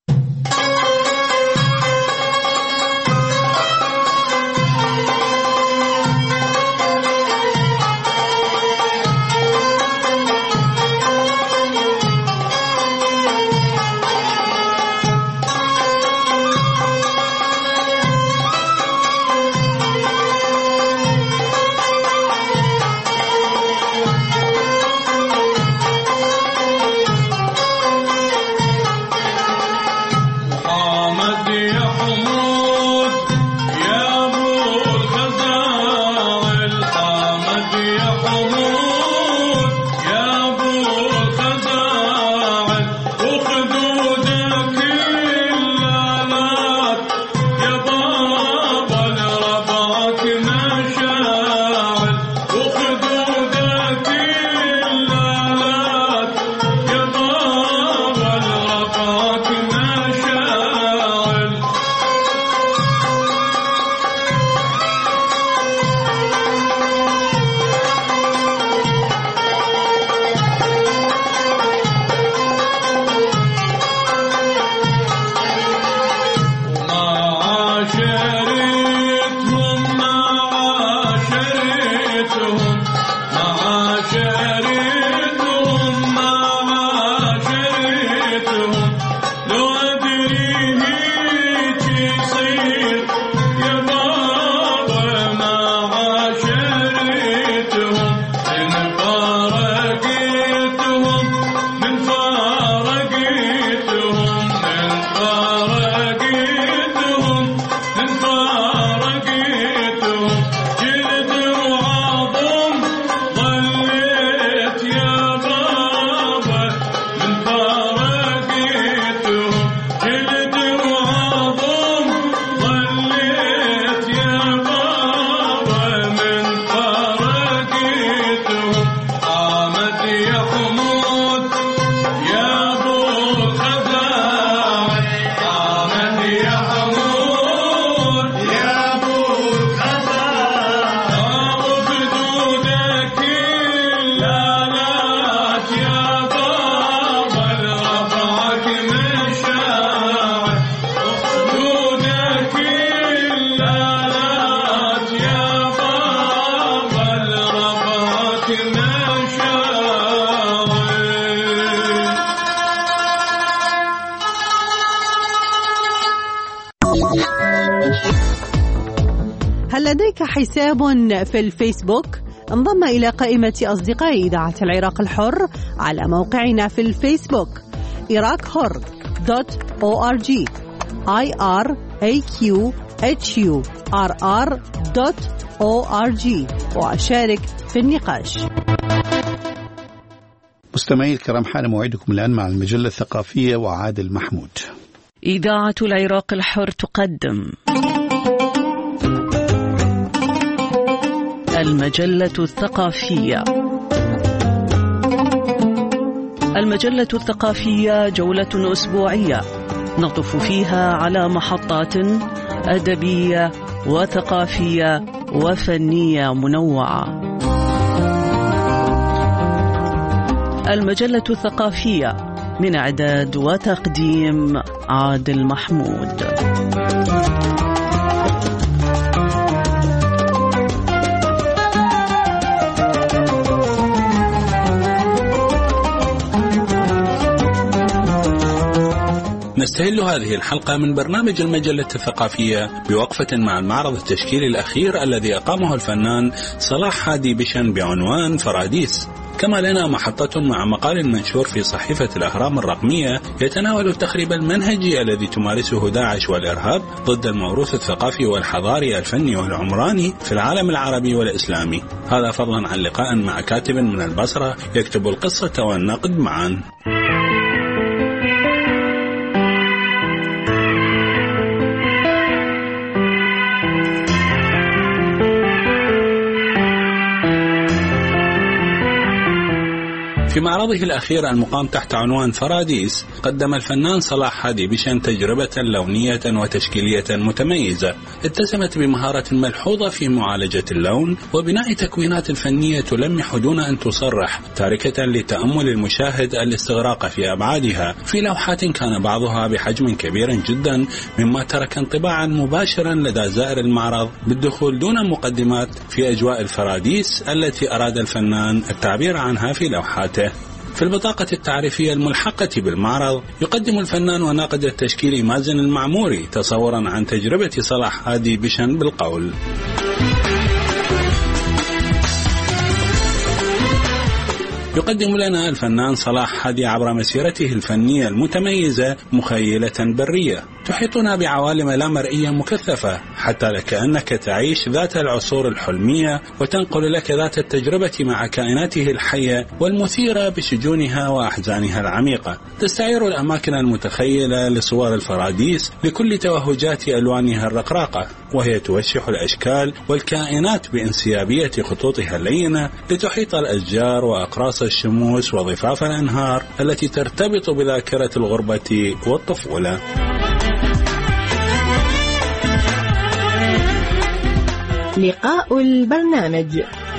Speaker 8: هل لديك حساب في الفيسبوك؟ انضم إلى قائمة أصدقاء إذاعة العراق الحر على موقعنا في الفيسبوك عراق حر دوت أو آر جي. آي آر إيه كيو إتش يو آر آر دوت أو آر جي وأشارك في النقاش.
Speaker 1: مستمعي الكرام، حان موعدكم الآن مع المجلة الثقافية وعادل محمود.
Speaker 10: إذاعة العراق الحر تقدم المجلة الثقافية. المجلة الثقافية جولة أسبوعية نطف فيها على محطات أدبية وثقافية وفنية منوعة. المجلة الثقافية من إعداد وتقديم عادل محمود.
Speaker 4: نستهل هذه الحلقة من برنامج المجلة الثقافية بوقفة مع المعرض التشكيلي الأخير الذي أقامه الفنان صلاح هادي بشن بعنوان فراديس. كما لنا محطة مع مقال منشور في صحيفة الأهرام الرقمية يتناول التخريب المنهجي الذي تمارسه داعش والإرهاب ضد الموروث الثقافي والحضاري الفني والعمراني في العالم العربي والإسلامي. هذا فضلا عن لقاء مع كاتب من البصرة يكتب القصة والنقد معا. في معرضه الأخير المقام تحت عنوان فراديس، قدم الفنان صلاح هادي بشن تجربة لونية وتشكيلية متميزة اتسمت بمهارة ملحوظة في معالجة اللون وبناء تكوينات فنية تلمح دون أن تصرح، تاركة لتأمل المشاهد الاستغراق في أبعادها في لوحات كان بعضها بحجم كبير جدا، مما ترك انطباعا مباشرا لدى زائر المعرض بالدخول دون مقدمات في أجواء الفراديس التي أراد الفنان التعبير عنها في لوحاته. في البطاقة التعريفية الملحقة بالمعرض يقدم الفنان وناقد التشكيلي مازن المعموري تصورا عن تجربة صلاح هادي بشن بالقول. يقدم لنا الفنان صلاح هادي عبر مسيرته الفنية المتميزة مخيلة برية تحيطنا بعوالم لا مرئية مكثفة، حتى لكأنك تعيش ذات العصور الحلمية وتنقل لك ذات التجربة مع كائناته الحية والمثيرة بشجونها وأحزانها العميقة. تستعير الأماكن المتخيلة لصور الفراديس لكل توهجات ألوانها الرقراقة، وهي توشح الأشكال والكائنات بانسيابية خطوطها اللينة لتحيط الأشجار وأقراص الشموس وضفاف الأنهار التي ترتبط بذاكرة الغربة والطفولة.
Speaker 6: لقاء البرنامج.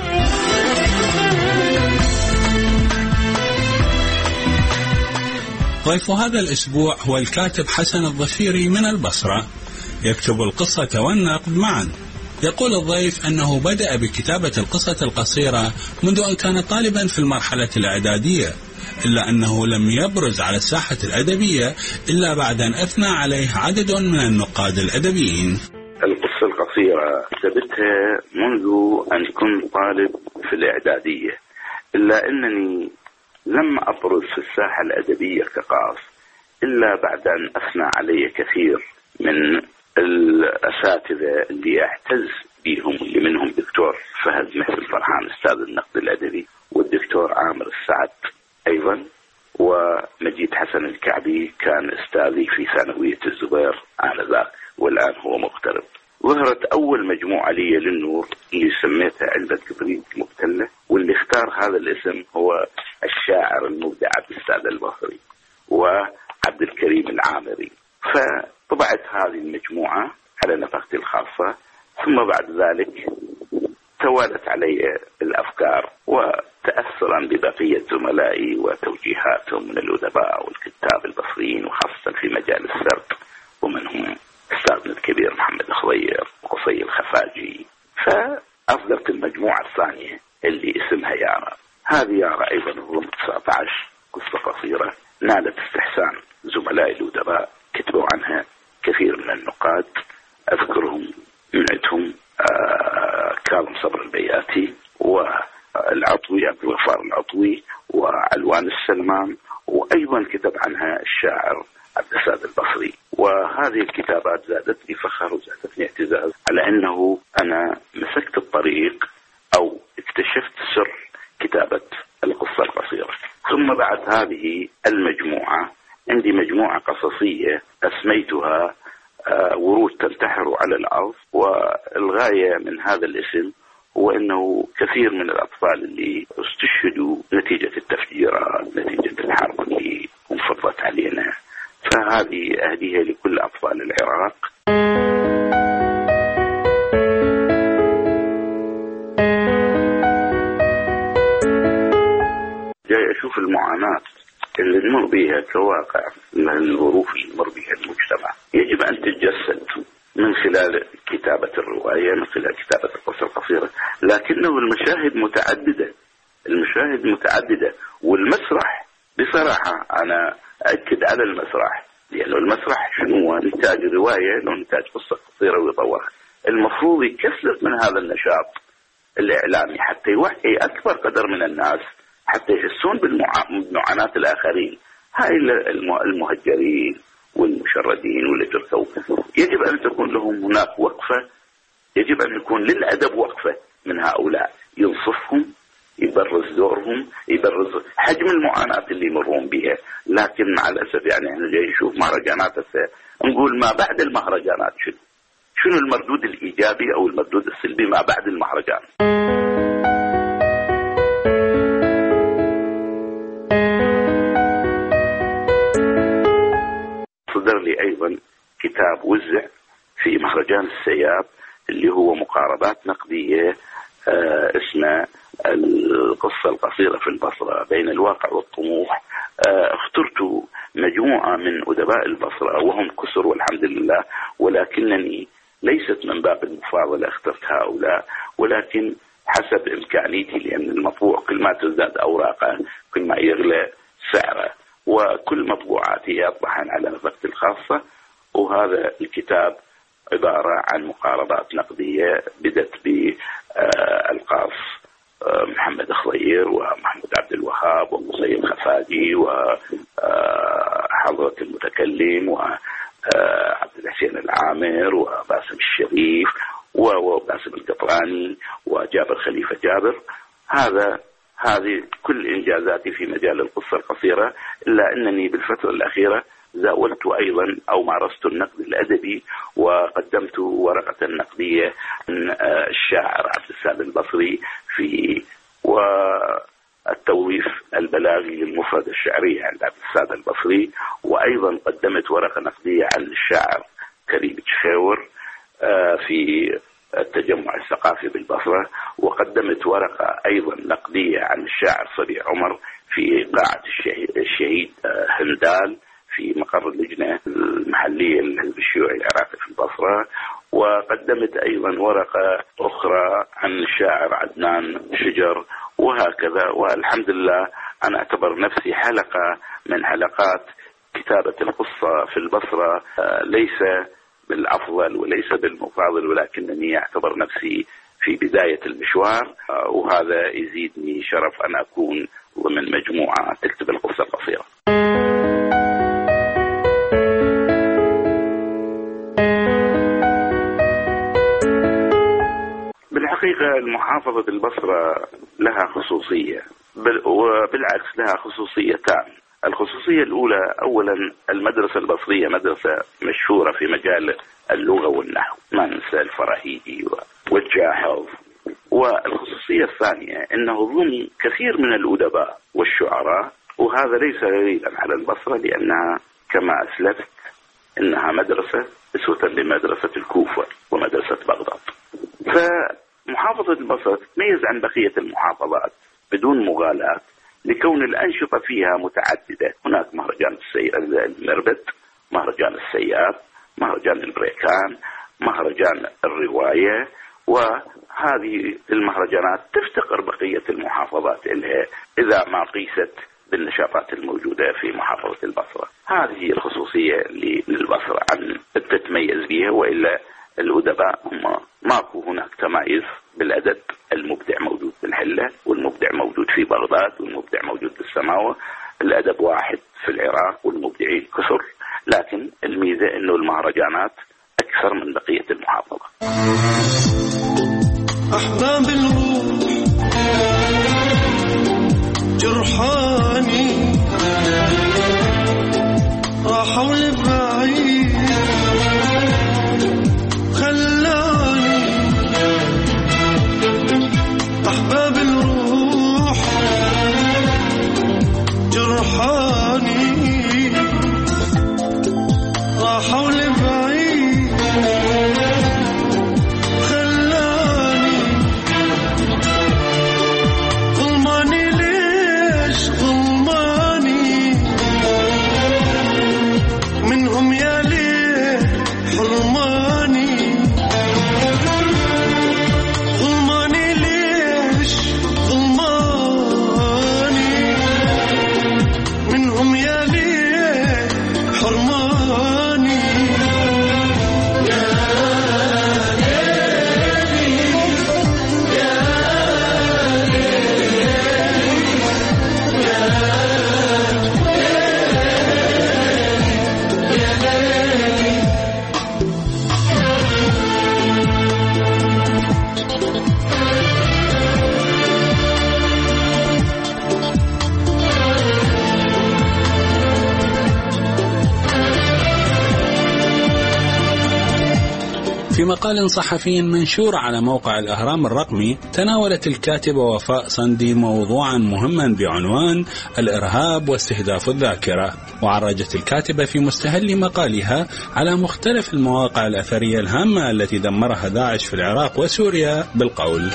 Speaker 4: ضيف هذا الأسبوع هو الكاتب حسن الظفيري من البصرة، يكتب القصة والنقد معا. يقول الضيف أنه بدأ بكتابة القصة القصيرة منذ أن كان طالبا في المرحلة الإعدادية، إلا أنه لم يبرز على الساحة الأدبية إلا بعد أن أثنى عليه عدد من النقاد الأدبيين.
Speaker 23: القصة القصيرة كتبتها منذ أن كنت طالب في الإعدادية، إلا أنني لم أبرز في الساحة الأدبية كقاص إلا بعد أن أثنى علي كثير من الأساتذة اللي أعتز بهم، اللي منهم دكتور فهد محسن فرحان أستاذ النقد الأدبي، والدكتور عامر السعد أيضا، ومجيد حسن الكعبي كان أستاذي في ثانوية الزبير آنذاك والآن هو مغترب. ظهرت أول مجموعة لي للنور اللي سميتها علبة كبريت مبتلة، واللي اختار هذا الاسم هو الشاعر المبدع عبد السادة البصري وعبد الكريم العامري. فطبعت هذه المجموعة على نفقتي الخاصة، ثم بعد ذلك توالت علي الأفكار وتأثرا ببقية زملائي وتوجيهاتهم من الأدباء والكتاب البصريين وخاصة في مجال السرد، ومنهم أستاذنا الكبير محمد خضير وقصي الخفاجي. فأصدرت المجموعة الثانية اللي اسمها يارا. هذه يارا أيضا ضمن تسعة عشر قصة قصيرة نالت استحسان زملائي الأدباء، كتبوا عنها كثير من النقاد، أذكرهم من عندهم آه كاظم صبر البياتي والعطوي عبد الغفار العطوي وعلوان السلمان، وأيضا كتب عنها الشاعر عبد السادة البصري. وهذه هذه الكتابات زادتني فخر وزادتني اعتزاز على أنه أنا مسكت الطريق أو اكتشفت سر كتابة القصة القصيرة. ثم بعد هذه المجموعة عندي مجموعة قصصية أسميتها ورود تنتحر على الأرض، والغاية من هذا الاسم هو أنه كثير من الأطفال اللي استشهدوا نتيجة التفجيرات، نتيجة الحرب اللي انفرضت علينا، فهذه أهديها لكل أطفال العراق. جاي أشوف المعاناة اللي نمر بها كواقع من الظروف اللي نمر بها المجتمع، يجب أن تتجسد من خلال كتابة الرواية، من خلال كتابة القصة القصيرة، لكنه المشاهد متعددة، المشاهد متعددة والمسرح بصراحة أنا أكد على المسرح، لأنه المسرح شنو هو؟ نتاج رواية لو نتاج قصة قصيرة ويطورها. المفروض يكثر من هذا النشاط الإعلامي حتى يوعي أكبر قدر من الناس، حتى يحسون بالمعاناة الآخرين، هاي المهجرين والمشردين واللي تركوا. يجب أن تكون لهم هناك وقفة، يجب أن يكون للأدب وقفة من هؤلاء، ينصفهم، يبرز دورهم، يبرز حجم المعاناة اللي يمرون بها. لكن مع الأسف يعني احنا جاي نشوف مهرجانات، نقول ما بعد المهرجانات شنو؟ شنو المردود الإيجابي أو المردود السلبي ما بعد المهرجان؟ صدر لي أيضا كتاب وزع في مهرجان السياب اللي هو مقاربات نقدية آه اسمه القصة القصيرة في البصرة بين الواقع والطموح. آه اخترت مجموعة من أدباء البصرة وهم كسر والحمد لله، ولكنني ليست من باب المفاضلة اخترت هؤلاء، ولكن حسب إمكانيتي، لأن المطبوع كل ما تزداد أوراقه كل ما يغلى سعره، وكل مطبوعاتي يطبعن على نفقتي الخاصة. وهذا الكتاب عبارة عن مقاربات نقدية بدت بالقاص محمد خضير ومحمود عبد الوهاب ومصيب خفاجي وحضرة المتكلم وعبد الحسين العامر وباسم الشريف وباسم القطراني وجابر خليفة جابر. هذا هذه كل إنجازاتي في مجال القصة القصيرة، إلا أنني بالفترة الأخيرة زاولت أيضا أو مارست النقد الأدبي وقدمت ورقة نقدية من الشاعر عبد الساد البصري في والتوظيف البلاغي للمفردة الشعرية عند عبد الساد البصري، وأيضا قدمت ورقة نقدية عن الشاعر كريم تشخاور في التجمع الثقافي بالبصرة، وقدمت ورقة أيضا نقدية عن الشاعر صبي عمر في قاعة الشهيد هندال في مقر اللجنة المحلية للحزب الشيوعي العراقي في البصرة، وقدمت أيضا ورقة أخرى عن الشاعر عدنان شجر، وهكذا. والحمد لله أنا أعتبر نفسي حلقة من حلقات كتابة القصة في البصرة، ليس بالأفضل وليس بالمفاضل، ولكنني أعتبر نفسي في بداية المشوار، وهذا يزيدني شرف أن أكون ضمن مجموعة تكتب القصة القصيرة. بالحقيقة المحافظة البصرة لها خصوصية، وبالعكس لها خصوصيتان. الخصوصية الأولى أولا المدرسة البصرية مدرسة مشهورة في مجال اللغة والنحو، ما ننسى الفراهيدي والجاحظ. والخصوصية الثانية أنه ضمن كثير من الأدباء والشعراء، وهذا ليس غريبا على البصرة لأنها كما أسلفت أنها مدرسة أسوة لمدرسة الكوفة ومدرسة بغداد. فمحافظة البصرة تتميز عن بقية المحافظات بدون مغالاة لكون الأنشطة فيها متعددة. هناك مهرجان المربد، مهرجان السياب، مهرجان البريكان، مهرجان الرواية، وهذه المهرجانات تفتقر بقية المحافظات إلها إذا ما قيست بالنشاطات الموجودة في محافظة البصرة. هذه هي الخصوصية للبصرة عن تتميز بها، وإلا الأدباء هم ماكو هناك تمايز بالأدب. المبدع موجود بالحلة، والمبدع موجود في بغداد، والمبدع موجود بالسماوة. الأدب واحد في العراق والمبدعين كثر، لكن الميزة أنه المهرجانات أكثر من بقية المحافظة.
Speaker 2: أحباب الروح جرحاني راحوا لبعيد خلاني، أحباب الروح جرحاني راحوا لبعيد خلاني، ظلماني ليش ظلماني منهم يا ليه حرماني، ظلماني ليش ظلماني منهم يا ليه حرماني، يا ليلي يا ليلي يا
Speaker 4: في مقال صحفي منشور على موقع الأهرام الرقمي، تناولت الكاتبة وفاء صندي موضوعا مهما بعنوان الإرهاب واستهداف الذاكرة، وعرجت الكاتبة في مستهل مقالها على مختلف المواقع الأثرية الهامة التي دمرها داعش في العراق وسوريا بالقول: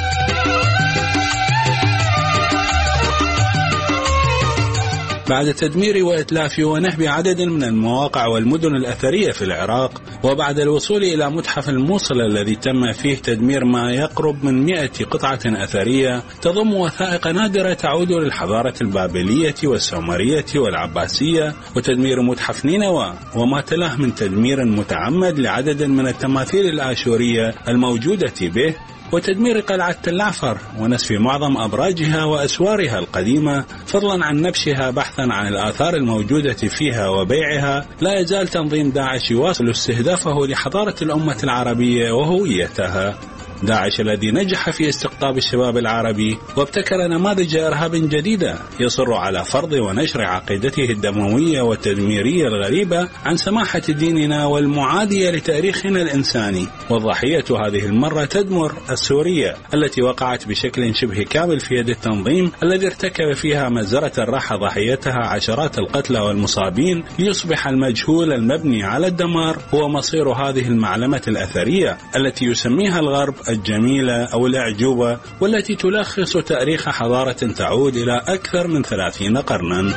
Speaker 4: بعد تدمير وإتلاف ونهب عدد من المواقع والمدن الأثرية في العراق، وبعد الوصول إلى متحف الموصل الذي تم فيه تدمير ما يقرب من مئة قطعة أثرية تضم وثائق نادرة تعود للحضارة البابلية والسومرية والعباسية، وتدمير متحف نينوى وما تلاه من تدمير متعمد لعدد من التماثيل الآشورية الموجودة به، وتدمير قلعة العفر ونسف معظم أبراجها وأسوارها القديمة، فضلا عن نبشها بحثا عن الآثار الموجودة فيها وبيعها، لا يزال تنظيم داعش يواصل استهدافه لحضارة الأمة العربية وهويتها. داعش الذي نجح في استقطاب الشباب العربي وابتكر نماذج إرهاب جديدة يصر على فرض ونشر عقيدته الدموية والتدميرية الغريبة عن سماحة ديننا والمعادية لتاريخنا الإنساني. والضحية هذه المرة تدمر السورية التي وقعت بشكل شبه كامل في يد التنظيم الذي ارتكب فيها مجزرة راح ضحيتها عشرات القتلى والمصابين، ليصبح المجهول المبني على الدمار هو مصير هذه المعلمة الأثرية التي يسميها الغرب الجميلة أو الأعجوبة، والتي تلخص تاريخ حضارة تعود إلى أكثر من ثلاثين قرنا.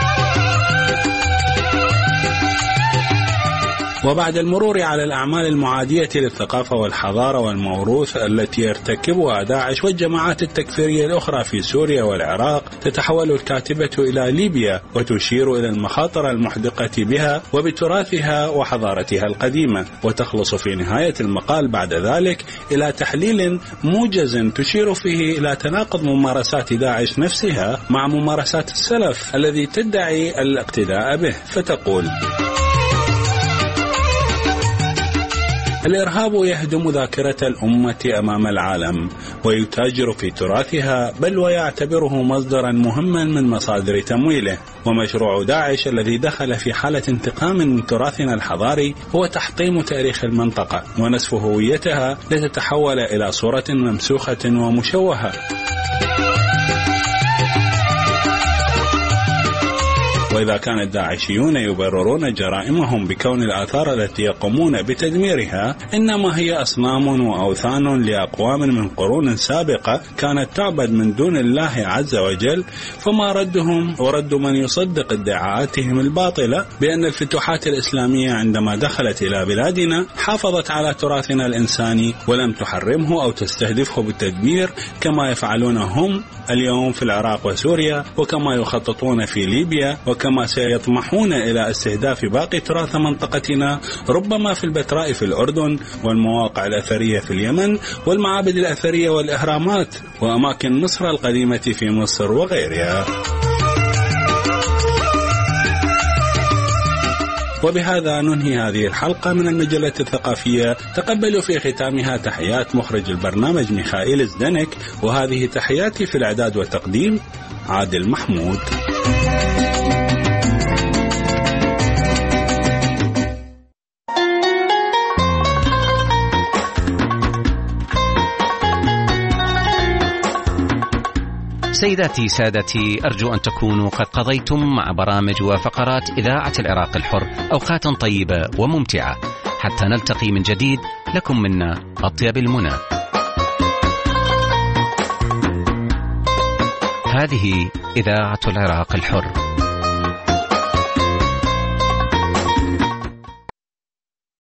Speaker 4: وبعد المرور على الأعمال المعادية للثقافة والحضارة والموروث التي يرتكبها داعش والجماعات التكفيرية الأخرى في سوريا والعراق، تتحول الكاتبة إلى ليبيا وتشير إلى المخاطر المحدقة بها وبتراثها وحضارتها القديمة، وتخلص في نهاية المقال بعد ذلك إلى تحليل موجز تشير فيه إلى تناقض ممارسات داعش نفسها مع ممارسات السلف الذي تدعي الاقتداء به، فتقول: الإرهاب يهدم ذاكرة الأمة أمام العالم ويتاجر في تراثها، بل ويعتبره مصدرا مهما من مصادر تمويله. ومشروع داعش الذي دخل في حالة انتقام من تراثنا الحضاري هو تحطيم تاريخ المنطقة ونسف هويتها لتتحول إلى صورة ممسوخة ومشوهة. وإذا كان الداعشيون يبررون جرائمهم بكون الآثار التي يقومون بتدميرها إنما هي أصنام وأوثان لأقوام من قرون سابقة كانت تعبد من دون الله عز وجل، فما ردهم ورد من يصدق ادعاءاتهم الباطلة بأن الفتوحات الإسلامية عندما دخلت إلى بلادنا حافظت على تراثنا الإنساني ولم تحرمه أو تستهدفه بالتدمير كما يفعلون هم اليوم في العراق وسوريا، وكما يخططون في ليبيا، وكما سيطمحون إلى استهداف باقي تراث منطقتنا ربما في البتراء في الأردن، والمواقع الأثرية في اليمن، والمعابد الأثرية والإهرامات، وأماكن مصر القديمة في مصر وغيرها. وبهذا ننهي هذه الحلقة من المجلة الثقافية. تقبلوا في ختامها تحيات مخرج البرنامج ميخائيل زدنك، وهذه تحياتي في الإعداد والتقديم عادل محمود.
Speaker 5: سيداتي سادتي، أرجو أن تكونوا قد قضيتم مع برامج وفقرات إذاعة العراق الحر أوقاتا طيبة وممتعة. حتى نلتقي من جديد، لكم منا أطيب المنى. هذه إذاعة العراق الحر.